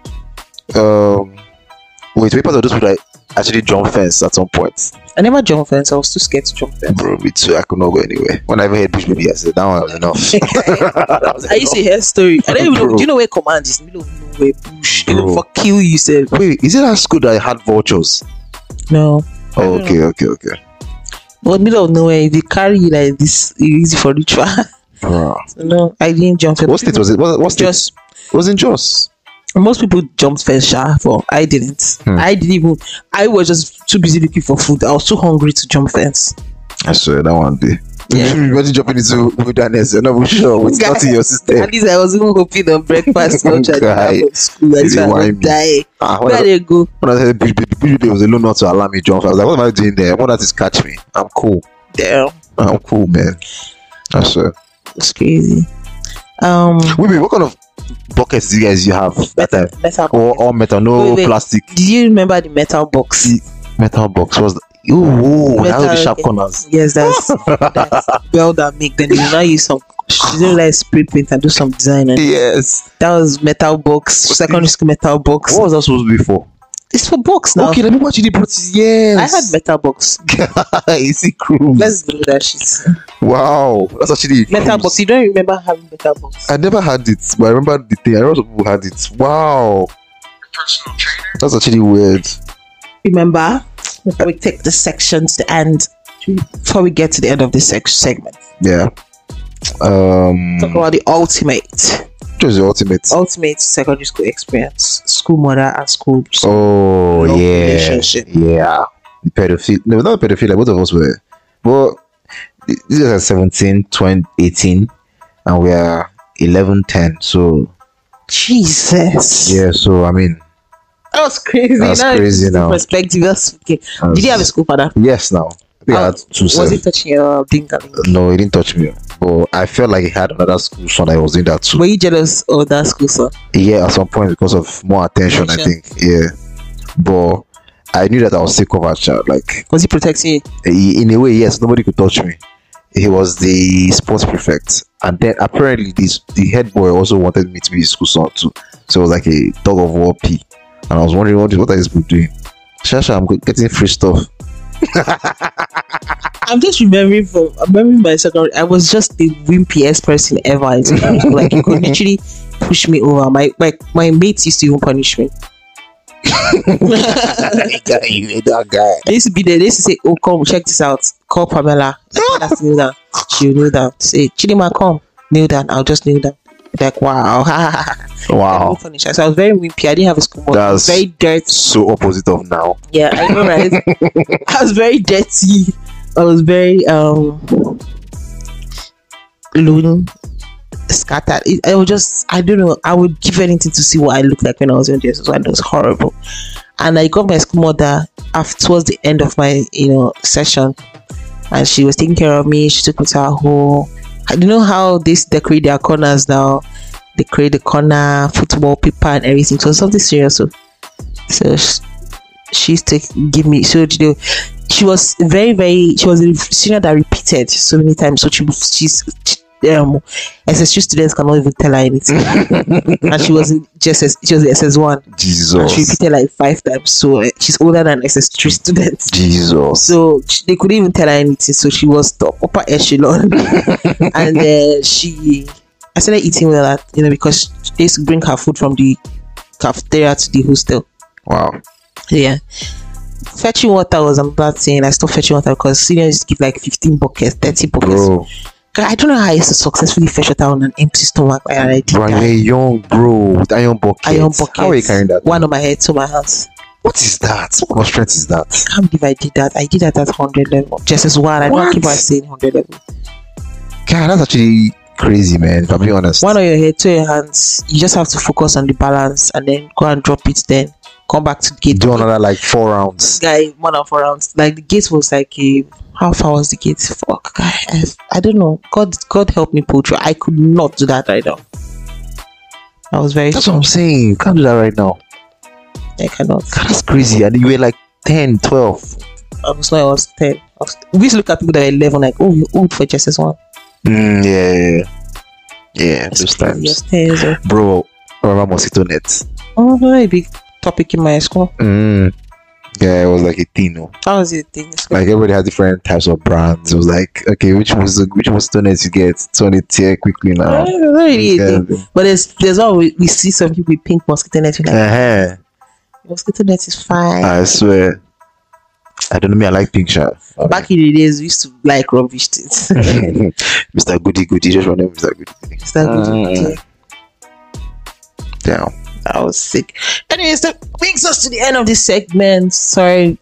Wait, we part of those people that actually jump fence at some point. I never jumped fence. I was too scared to jump fence. Bro, me too. I could not go anywhere. When I even heard Bush Baby, I said that one was enough. I used to hear story. I don't even know. Bro. Do you know where command is? Middle of nowhere, bush. They Bro. will fuck kill you, sir. Wait, is it that school that had vultures? No. Oh, okay. But middle of nowhere, if they carry you like this, it's easy for ritual. Bro. So no, I didn't jump fence. What state was it? What state? Just It was in Jos. Most people jumped fence, sha, but I didn't. I didn't even. I was just too busy looking for food. I was too hungry to jump fence. I swear that one day. Yeah. You want to jump into wilderness, you're not even sure it's not in your system. At least I was even hoping on breakfast lunch at Guy, school. I they said I whine would me. die. When Where they go? I said push there was alone not to allow me jump. I was like, what am I doing there? I want that to catch me. I'm cool. Damn, I'm cool, man. I swear. it's crazy. Wait, what kind of buckets do you guys have that time? Metal. Or all metal, no Wait. plastic. Did you remember the metal box? Metal box was ooh, that was the sharp okay. corners. Yes, that's well that make. Then you now use some. You don't like spray paint and do some design. And Yes. that was metal box. Secondary school metal box. What was that supposed to be for? It's for box now. Okay, let me watch you put it. Yes. I had metal box. Easy cruise. Let's do that shit. Wow, that's actually Metal cruise. box. You don't remember having metal box? I never had it, but I remember the thing. I know some people had it. Wow, Personal trainer. that's actually weird. Remember, before we take the sections to end, before we get to the end of this segment, Yeah. talk about the Just the ultimate. secondary school experience, school mother and school. Oh Love yeah, relationship. yeah. The pedophile. No, not pedophile. Both of us were. But this is at 17, 20, 18, and we are 11, 10. So Jesus, yeah. So I mean, that was crazy. That's Now crazy it's the now. Perspective. That's okay. Did you have a school father? yes. Now I think I had two. Was Self. it touching your dingaling? No, he didn't touch me. But I felt like he had another school son that was doing that too. Were you jealous of that school son? Yeah, at some point because of more attention, I think. Yeah. But I knew that I was still covered, child. Like Was he protecting you? in a way, yes, nobody could touch me. He was the sports prefect. And then apparently the head boy also wanted me to be his school son too. So it was like a dog of war P. And I was wondering what are these people doing? Shasha, I'm getting free stuff. I'm just remembering my secondary. I was just the wimpiest person ever in secondary school. Like you could literally push me over. My mates used to even punish me. That guy. They used to be there. They used to say, "Oh, come check this out. Call Pamela. That's kneel down. She'll kneel down. Say, Chidima, come kneel down. I'll just kneel down." Like wow, Wow. punish. So I was very wimpy. I didn't have a school mother. I was That's- very dirty. So opposite of now. Yeah, I know, right? I was very dirty. I was very lone, scattered. I would just, I don't know, I would give anything to see what I looked like when I was in this. So it was horrible. And I got my school mother after towards the end of my session, and she was taking care of me. She took me to her home. I don't know how they decorate their corners now. They create the corner, football paper and everything. So something serious. So she used to give me. So she was she was a senior that repeated so many times. So she's SSU students cannot even tell her anything. And she was she was SS1. Jesus. And she repeated like 5 times. So she's older than SS3 students. Jesus. So they couldn't even tell her anything. So she was the upper echelon. And I started eating with her, because they used to bring her food from the cafeteria to the hostel. Wow. Yeah. Fetching water was another thing. I stopped fetching water because seniors used to give like 15 buckets, 30 buckets. Bro. I don't know how I used to successfully fetch water on an empty stomach. And I did Bro, that. you're young, bro, with iron buckets. Iron buckets. How are you carrying that? One on my head, two on my hands. What is that? What kind of strength is that? I can't believe I did that. I did that at 100 level. Just as one. I don't What? keep on saying 100 level. God, that's actually crazy, man. If I'm being honest. One on your head, two on your hands. You just have to focus on the balance and then go and drop it. Then come back to the gate. Do another like 4 rounds. Guy, more than 4 rounds. Like the gate was like how far was the gate? Fuck, guy. I don't know. God help me pull through. I could not do that right now. I was very That's what I'm saying. You can't do that right now. I cannot. God, that's crazy. And you were like 10, 12. I was 10. We used to look at people that are 11 like, oh, you're old for just as one. Yeah, those times. Yes, 10 years old. Bro, I remember mosquito net. Oh, very big topic in my school. Yeah, it was like a thing. No? How was it thing? Like everybody had different types of brands. It was like, okay, which mosquito net you get? So they tear quickly now. Really, Yeah. but there's all we see some people with pink mosquito net. Like, Uh-huh. mosquito net is fine. I swear. I don't know me, I like pink shirt. Back in the days, we used to like rubbish things. Mr. Goody Goody, just run Mr. Goody Goody. Is that good? Damn. I was sick. Anyways, that brings us to the end of this segment. Sorry,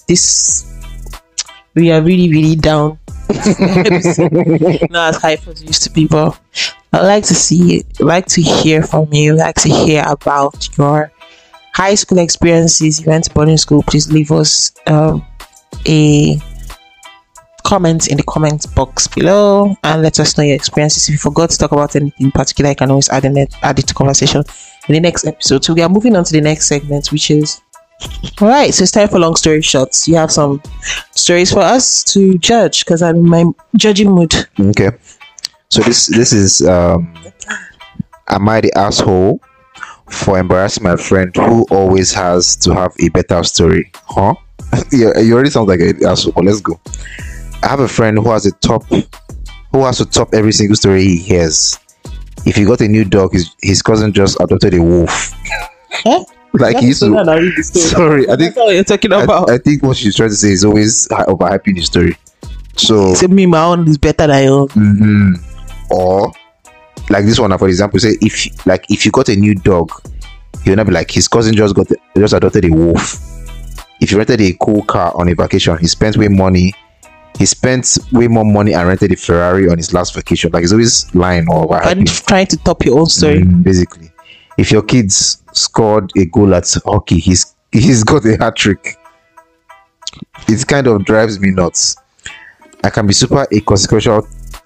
we are really, really down. Not as hype as it used to be, but I'd like to hear from you, like to hear about your high school experiences. You went to boarding school. Please leave us a comment in the comment box below and let us know your experiences. If you forgot to talk about anything in particular, you can always add it to conversation in the next episode. So we are moving on to the next segment, which is alright. So it's time for long story shorts. You have some stories for us to judge because I'm in my judging mood. Okay. So this is am I the asshole for embarrassing my friend who always has to have a better story? Huh? Yeah, you already sound like an asshole, but let's go. I have a friend who has to top every single story he hears. If he got a new dog, his cousin just adopted a wolf. Huh? Like he used to. Sorry, I think that's what you're talking about. I think what she's trying to say is always overhyping the story. So me, my own is better than your own. Mm-hmm. Or like this one, for example, say if you got a new dog, he'll not be like his cousin just adopted a wolf. If you rented a cool car on a vacation, he spent way more money and rented a Ferrari on his last vacation. Like he's always lying or trying to top your own story. Basically, if your kids scored a goal at hockey, he's got a hat trick. It kind of drives me nuts. I can be super inconsequential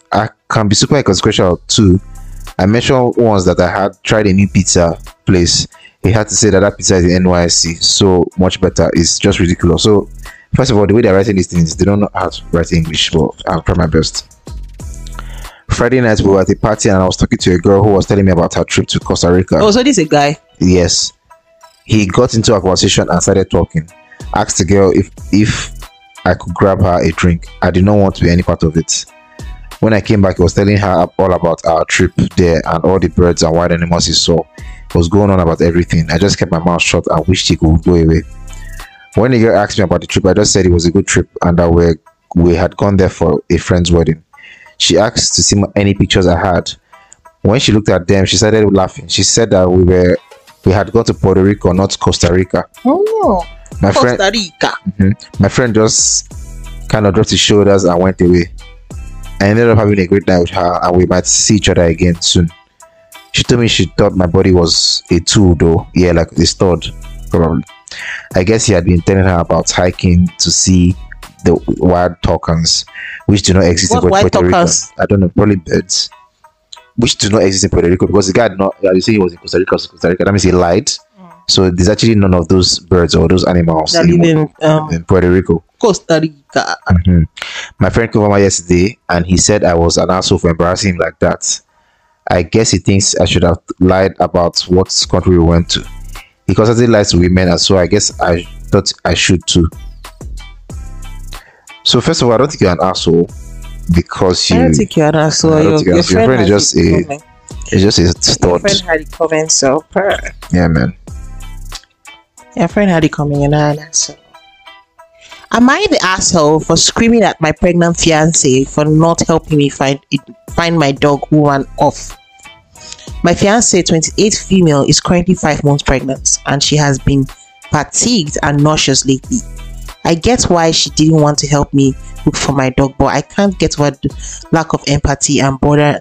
too. I mentioned once that I had tried a new pizza place. He had to say that pizza is in NYC, so much better. It's just ridiculous. So first of all, the way they're writing these things, they don't know how to write English, but I'll try my best. Friday night, we were at a party and I was talking to a girl who was telling me about her trip to Costa Rica. Oh, so this is a guy? Yes. He got into a conversation and started talking. Asked the girl if I could grab her a drink. I did not want to be any part of it. When I came back, he was telling her all about our trip there and all the birds and wild animals he saw. He was going on about everything. I just kept my mouth shut and wished he could go away. When the girl asked me about the trip, I just said it was a good trip and that we had gone there for a friend's wedding. She asked to see any pictures I had. When she looked at them, she started laughing. She said that we had gone to Puerto Rico, not Costa Rica. Oh, Costa Rica. My friend just kind of dropped his shoulders and went away. I ended up having a great night with her and we might see each other again soon. She told me she thought my body was a tool though. Yeah, like a stud, probably. I guess he had been telling her about hiking to see the wild toucans, which do not exist in Puerto Rico. I don't know, probably birds, which do not exist in Puerto Rico because the guy did not. You say he was in Costa Rica. That means he lied. So there's actually none of those birds or those animals in Puerto Rico. Costa Rica. My friend came over yesterday and he said I was an asshole for embarrassing him like that. I guess he thinks I should have lied about what country we went to. He constantly lies to women, and so I guess I thought I should too. So first of all, I don't think you're an asshole because I don't think you're an asshole. Your friend is just a stud. Your friend had it coming, so yeah, man. Your friend had it coming, and I'm an asshole. Am I the asshole for screaming at my pregnant fiance for not helping me find my dog who ran off? My fiance, 28 female, is currently 5 months pregnant and she has been fatigued and nauseous lately. I get why she didn't want to help me look for my dog, but I can't get over the lack of empathy and bordering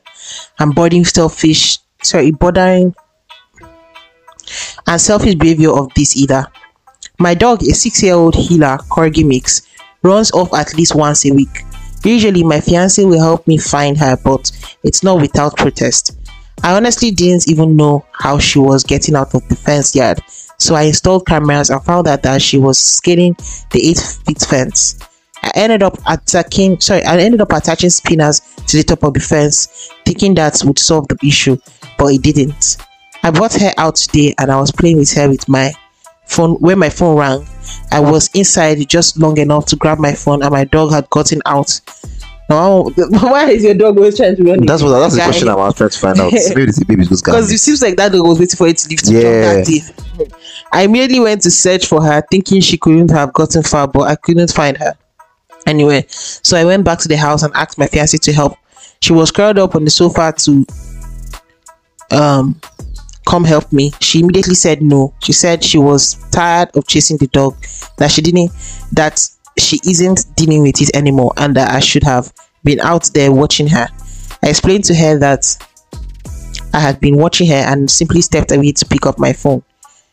and selfish behavior of this either. My dog, a 6-year-old Gila Corgi mix, runs off at least once a week. Usually my fiance will help me find her, but it's not without protest. I honestly didn't even know how she was getting out of the fence yard, so I installed cameras and found out that she was scaling the 8-feet fence. I ended up attaching spinners to the top of the fence, thinking that would solve the issue, but it didn't. I brought her out today and I was playing with her with my phone. When my phone rang, I was inside just long enough to grab my phone and my dog had gotten out. Now, why is your dog always trying to run? That's the question I was trying to find out. Maybe the baby just got because it seems like that dog was waiting for it to leave to jump that day. I immediately went to search for her, thinking she couldn't have gotten far, but I couldn't find her. Anyway, so I went back to the house and asked my fiancé to help. She was curled up on the sofa come help me, she immediately said no. She said she was tired of chasing the dog, that she isn't dealing with it anymore, and that I should have been out there watching her. I explained to her that I had been watching her and simply stepped away to pick up my phone.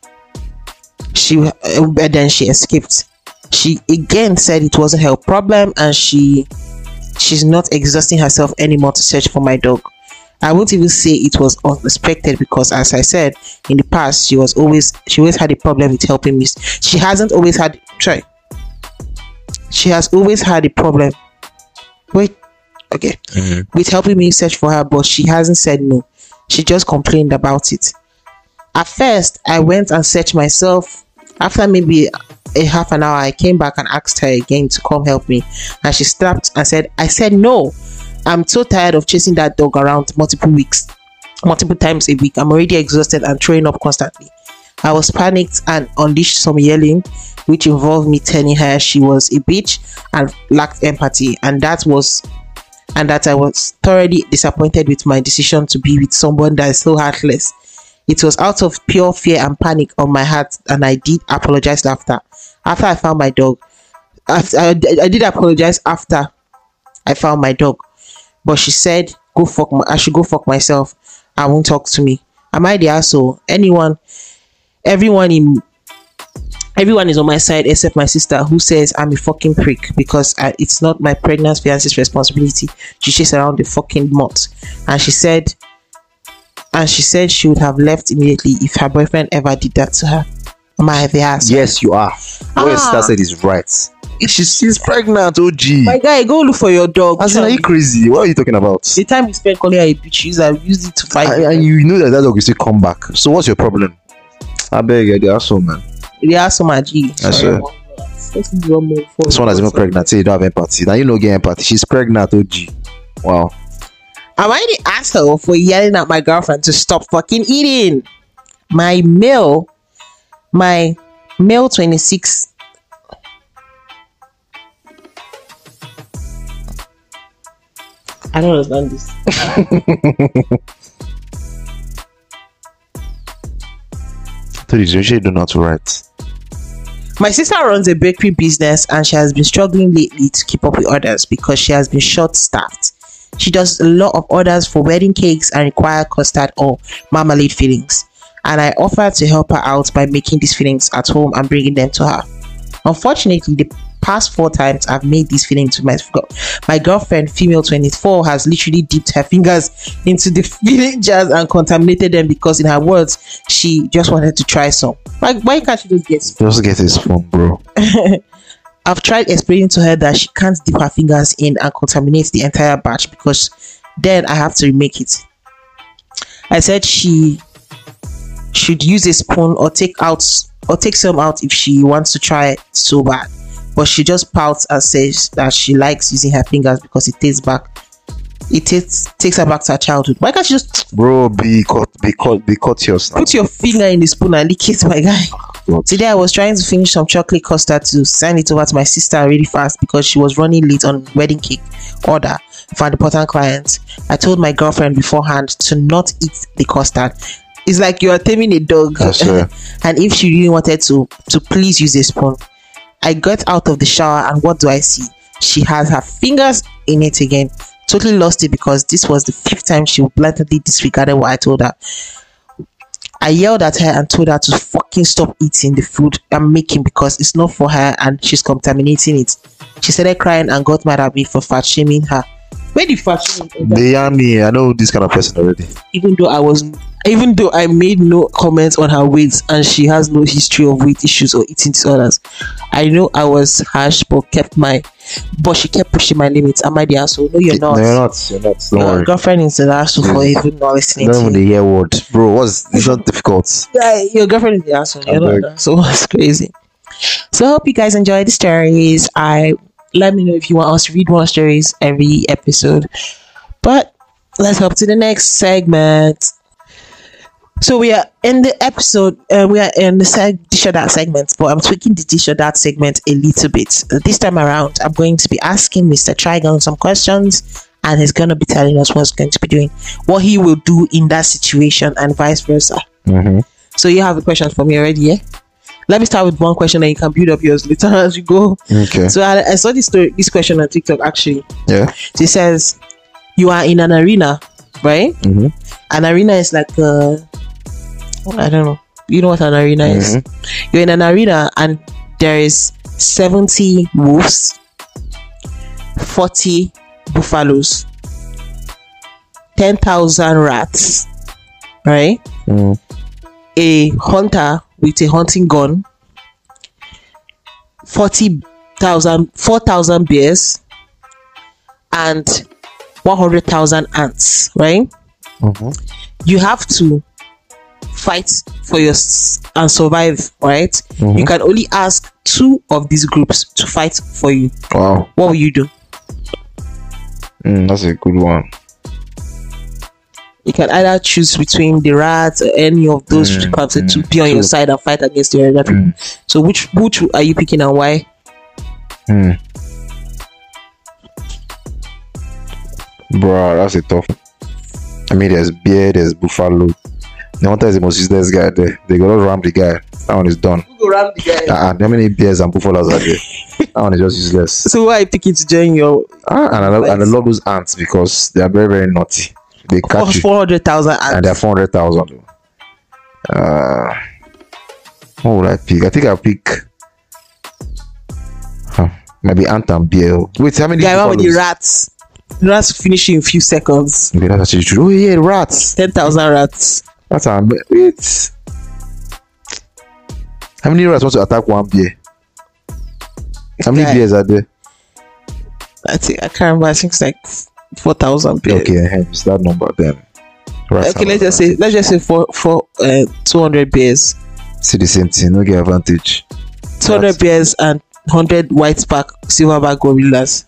Then she escaped. She again said it wasn't her problem, and she's not exhausting herself anymore to search for my dog. I won't even say it was unexpected, because as I said in the past, she always had a problem with helping me. She has always had a problem with helping me search for her, but she hasn't said no. She just complained about it. At first, I went and searched myself. After maybe a half an hour, I came back and asked her again to come help me, and she stopped and said, I said no. I'm so tired of chasing that dog around multiple times a week. I'm already exhausted and throwing up constantly. I was panicked and unleashed some yelling, which involved me telling her she was a bitch and lacked empathy, and that I was thoroughly disappointed with my decision to be with someone that is so heartless. It was out of pure fear and panic on my heart, and I did apologize after I found my dog. I did apologize after I found my dog, but she said, I should go fuck myself. I won't talk to me. Am I the asshole? Everyone is on my side except my sister, who says I'm a fucking prick because it's not my pregnant fiance's responsibility to chase around the fucking mutt. And she said she would have left immediately if her boyfriend ever did that to her. Am I the asshole? Yes, you are. What your sister said is right. She's pregnant, OG. My guy, go look for your dog. Are you crazy? What are you talking about? The time you spent calling her a bitch, I used it to fight. And you know that dog will still come back. So what's your problem? I beg you, the asshole, man. The asshole, my G. This one has even pregnant, so you don't have empathy. Now you don't get empathy. She's pregnant, OG. Wow. Am I the asshole for yelling at my girlfriend to stop fucking eating? My male 26. I don't understand this. Please, you should do not write. My sister runs a bakery business, and she has been struggling lately to keep up with orders because she has been short-staffed. She does a lot of orders for wedding cakes and require custard or marmalade fillings, and I offered to help her out by making these fillings at home and bringing them to her. Unfortunately, the past 4 times I've made these fillings to my girlfriend, female 24, has literally dipped her fingers into the filling jars and contaminated them because, in her words, she just wanted to try some. Why can't she just get a spoon, bro? I've tried explaining to her that she can't dip her fingers in and contaminate the entire batch, because then I have to remake it. I said she should use a spoon or take some out if she wants to try it so bad, but she just pouts and says that she likes using her fingers because it takes her back to her childhood. Why can't you just, bro, be courteous now. Put your finger in the spoon and lick it, my guy? What? Today I was trying to finish some chocolate custard to send it over to my sister really fast because she was running late on wedding cake order for an important client. I told my girlfriend beforehand to not eat the custard. It's like you are taming a dog. Yes, and if she really wanted to please use a spoon. I got out of the shower, and what do I see? She has her fingers in it again. Totally lost it because this was the 5th time she blatantly disregarded what I told her. I yelled at her and told her to fucking stop eating the food I'm making because it's not for her and she's contaminating it. She started crying and got mad at me for fat shaming her. Where did fat shaming? They are me. I know this kind of person already. Even though I made no comments on her weight and she has no history of weight issues or eating disorders. I know I was harsh, but she kept pushing my limits. Am I the asshole? No, you're not. No, you're not. Don't Your worry. girlfriend is the asshole for even not listening Don't to even you. hear word, bro. It's not difficult. Yeah, your girlfriend is the asshole. You're not the asshole. It's crazy. So I hope you guys enjoyed the stories. Let me know if you want us to read more stories every episode. But let's hop to the next segment. So we are in the episode, we are in the Dish or That segment, but I'm tweaking the Dish or That segment a little bit. This time around, I'm going to be asking Mr. Trigon some questions, and he's going to be telling us what he will do in that situation and vice versa. So you have a question for me already, yeah? Let me start with one question and you can build up yours later as you go. Okay. So I saw this question on TikTok actually. Yeah. She says, you are in an arena, right? An arena is like I don't know. You know what an arena is? You're in an arena and there is 70 wolves, 40 buffaloes, 10,000 rats, right? A hunter with a hunting gun, 4,000 bears, and 100,000 ants, right? You have to fight for and survive, right? You can only ask 2 of these groups to fight for you. Wow. What will you do? That's a good one. You can either choose between the rats or any of those to be on your side and fight against the other people. So which are you picking and why? Bro, that's a tough. I mean, there's bear, there's buffalo. The hunter is the most useless guy there. They go to ram the guy. That one is done. Who go ram the guy? How many bears and buffaloes are there? That one is just useless. So why are you picking to join your? And I love those ants because they are very, very naughty. They catch you. 400,000 ants. And they're 400,000. What would I pick? I think I'll pick maybe ant and bear. Wait, how many? Yeah, with the rats. The rats finish in a few seconds. Okay, that's actually true. Oh yeah, rats. 10,000 rats. That's wait. How many rats want to attack one bear? How many bears are there? I can't remember. I think it's like 4,000 bears. Okay, it's that number then. Rats okay, let's just say for 200 bears. See the same thing. No get advantage. 200 bears and 100 white-back silverback gorillas.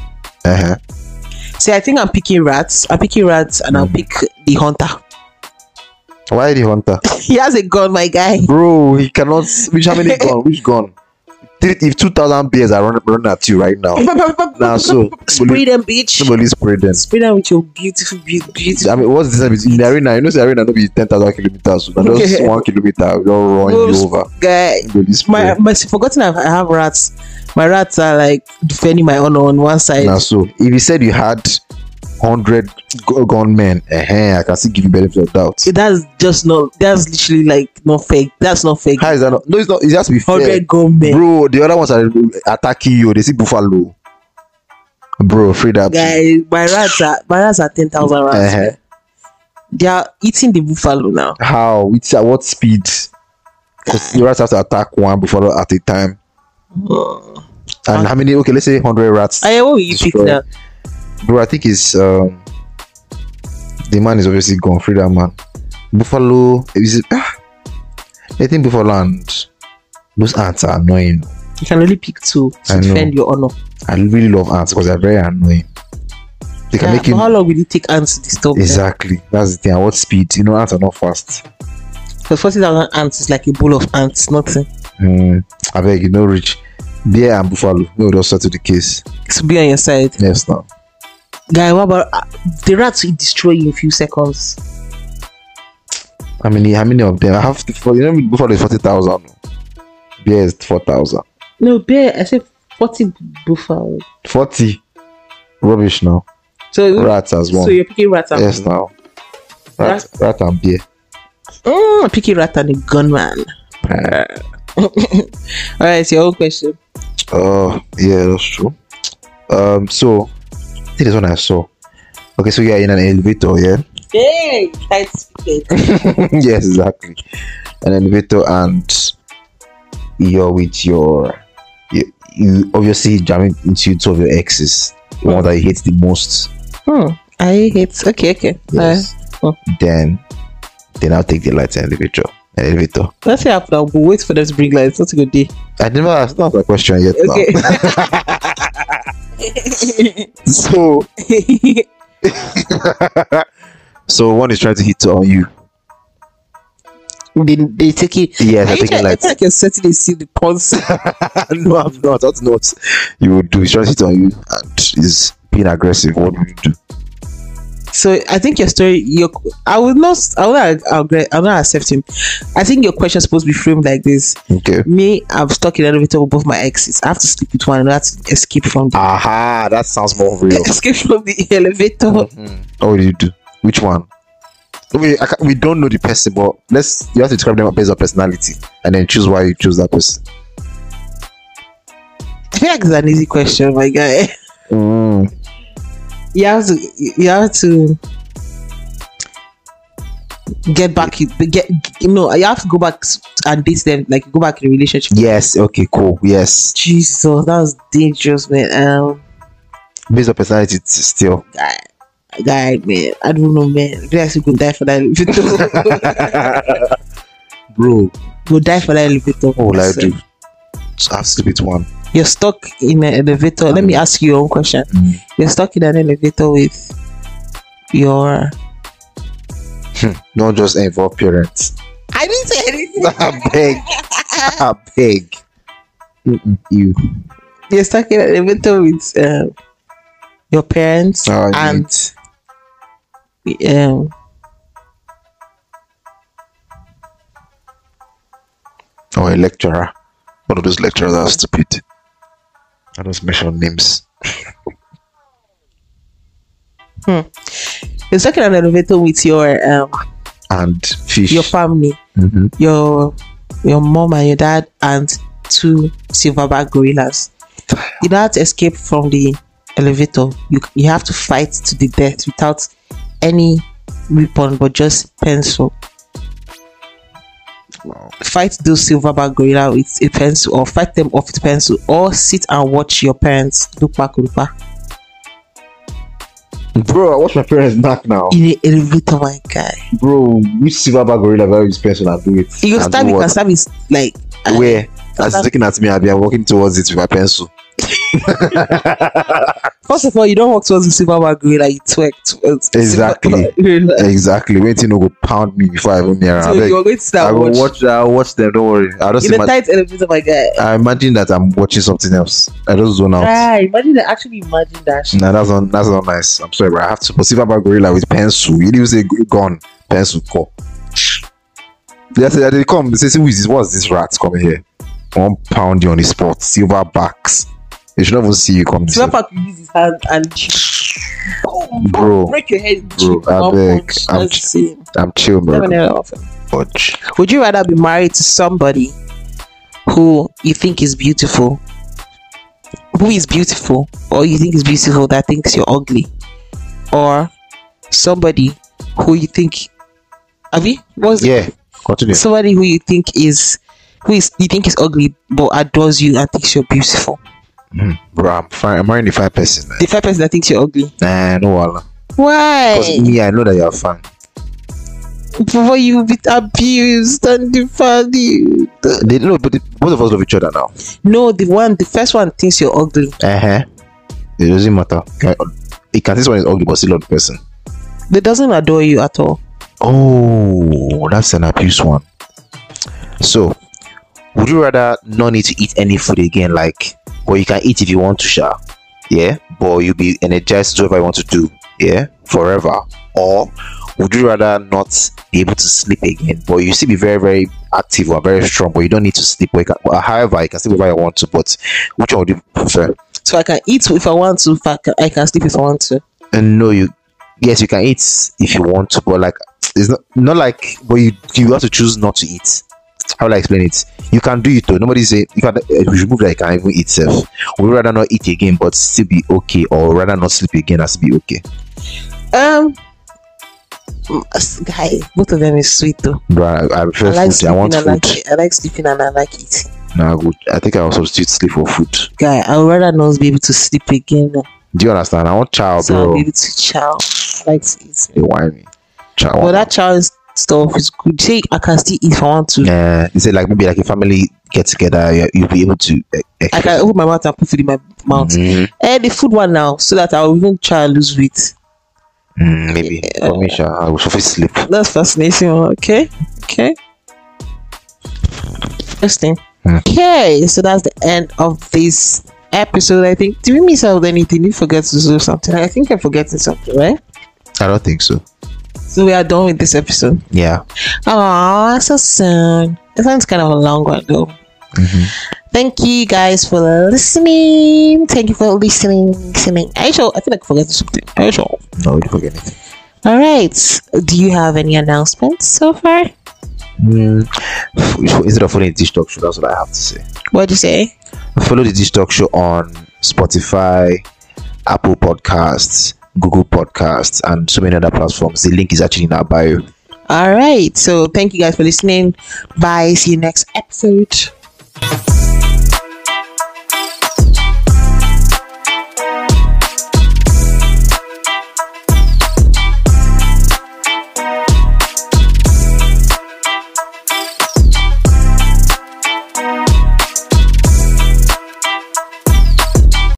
See, I think I'm picking rats. I'll pick and I'll pick the hunter. Why the hunter? He has a gun, my guy. Bro, he cannot. How many gun? Which gun? If 2,000 bears are running at you right now, so spray them, bitch. Somebody spray them. Spray them with your beautiful. I mean, what's the difference in the arena? You know, the arena no be 10,000 kilometers. So just 1 kilometer, will run you over. Guy, my forgotten. I have rats. My rats are like defending my honor on one side. Now, so if you said you had 100 gunmen, I can still give you benefit of doubt. That's literally like not fake. That's not fake. How is that not? No, it's not. It has to be 100 gunmen. Bro, the other ones are attacking you. They see buffalo. Bro, free that. Guys, my rats are 10,000 rats. They are eating the buffalo now. How? It's at what speed? Because the rats have to attack one buffalo at a time. And how many? Okay, let's say 100 rats. What will you pick now? Bro, I think it's the man is obviously gone. Free that man. Buffalo is I think buffalo and those ants are annoying. You can only pick 2 to defend your honor. I really love ants because they're very annoying. They can make you. How long will it take ants to disturb Exactly. them? That's the thing. At what speed? You know, ants are not fast. Because 40,000 ants is like a bowl of ants, nothing. I beg you, no rich. Bear and buffalo. No, just settle the case. To be on your side. Yes, now. Guy, what about the rats will destroy you in a few seconds? How many of them? I have buffalo is 40,000. Bear is 4,000. No, bear, I said 40 buffalo. 40? Rubbish now. So rats as well. So you're picking rats and yes now. Rat and bear. I'm picking rat and a gunman. Alright, your own question. Yeah, that's true. So I think this one I saw. Okay, so you're in an elevator, yeah? Hey, tight speed. Yes, exactly. An elevator, and you're with you obviously jamming into 2 of your exes. The one that you hate the most. I hate. Okay. Yes. Then they now take the lights in the elevator. Let's say after we'll wait for them to bring lights. That's a good day. I never asked that question yet. Okay. So so one is trying to hit on you. They take it. Yeah, they're taking lights. I can certainly see the pulse. No, I'm not. That's not. You would do. He's trying to hit on you and is being aggressive. What would you do? So I think your story, I will not accept him. I think your question is supposed to be framed like this. Okay. Me, I'm stuck in the elevator with both my exes. I have to sleep with one and that's escape from the Aha, that sounds more real. escape from the elevator. What would you do? Which one? We don't know the person, but you have to describe them based on personality and then choose why you choose that person. I feel like it's an easy question, my guy. You have to get back. You have to go back and date them. Like go back in a relationship. Yes. Okay. Cool. Yes. Jesus, that was dangerous, man. Based on personality, still. Guy, man. I don't know, man. I feel like we could die for that elevator. Bro. We'll die for that elevator. What will I do? So I have to sleep with one. You're stuck in an elevator. Let me ask you your own question. You're stuck in an elevator with your Not just involve parents. I didn't say anything. I beg. You. You're stuck in an elevator with your parents and or a lecturer. One of those lecturers that are stupid. I don't mention names. You're stuck in an elevator with your and fish. your family, your mom and your dad and 2 silverback gorillas. You don't have to escape from the elevator. You have to fight to the death without any weapon but just pencil. Wow. Fight those silverback gorilla with a pencil, or fight them off with a pencil, or sit and watch your parents look back. Bro, I watch my parents back now. In the elevator, my guy. Bro, which silverback gorilla very special and do it? You stab it like where? As it's looking at me, I'll be walking towards it with my pencil. First of all, you don't walk towards the silverback gorilla, you twerk towards Exactly. Wait till no go pound me before I even near. So you're going to start I'll watch them, don't worry. I'll just in a tight elevator, my guy. I imagine that I'm watching something else. I just zone out. Imagine that. Nah, that's not nice. I'm sorry, but I have to. But silverback gorilla with pencil. You use a gun, pencil, call. They come. They say, what's this rat coming here? 1 pound you on the spot. Silverbacks. They should not even see you come. Silverback will use his hand and bro, break your head. Bro, I beg. I'm chill, bro. Would you rather be married to somebody who you think is beautiful, or you think is beautiful that thinks you're ugly, or somebody who you think continue. Somebody who you think is ugly but adores you and thinks you're beautiful? Bro, I'm fine. I'm marrying the 5 person. The 5 person that thinks you're ugly. Nah, no wala. Why? Because me, I know that you're fine. Before you be abused and devalued. Both of us love each other now. No, the first one thinks you're ugly. It doesn't matter. It can say someone is ugly but still love the person. They doesn't adore you at all. Oh, that's an abuse one. So, would you rather not need to eat any food again, or you can eat if you want to, but you'll be energized to do whatever you want to do, forever? Or would you rather not be able to sleep again, but you still be very, very active or very strong, but you don't need to sleep? However, you can sleep whenever you want to, but which one would you prefer? So I can eat if I want to, I can sleep if I want to. And no, yes, you can eat if you want to, but it's not like, but you have to choose not to eat. How will I explain it? You can do it though. Nobody say you can remove that you can even eat self. Would you rather not eat again but still be okay, or rather not sleep again and still be okay? Guy, both of them is sweet though. Bro, I prefer food. I want food. I like sleeping and I like eating. No, good. I think I'll substitute sleep for food. Guy, I would rather not be able to sleep again. Do you understand? I want chow, so bro. I'll be able to chow. I like to eat. They whine me. Chow. But that chow stuff is good. Say I can still eat if I want to. Yeah, you say maybe a family get together, you'll be able to. I can open my mouth and put food in my mouth. The food one now, so that I'll even try and lose weight. Maybe. For me, I will suffer sleep. That's fascinating. Okay. Interesting. Okay, so that's the end of this episode. I think. Did we miss out anything? You forget to do something? I think I'm forgetting something, right? I don't think so. So we are done with this episode. Yeah. Oh, so soon. This one's kind of a long one though. Thank you guys for listening. Thank you for listening. I feel like I forgot something. No, you didn't forget anything. All right. Do you have any announcements so far? Instead of following the Dish Talk Show, that's what I have to say. What'd you say? Follow the Dish Talk Show on Spotify, Apple Podcasts, Google Podcasts, and so many other platforms. The link is actually in our bio. All right. So thank you guys for listening. Bye. See you next episode.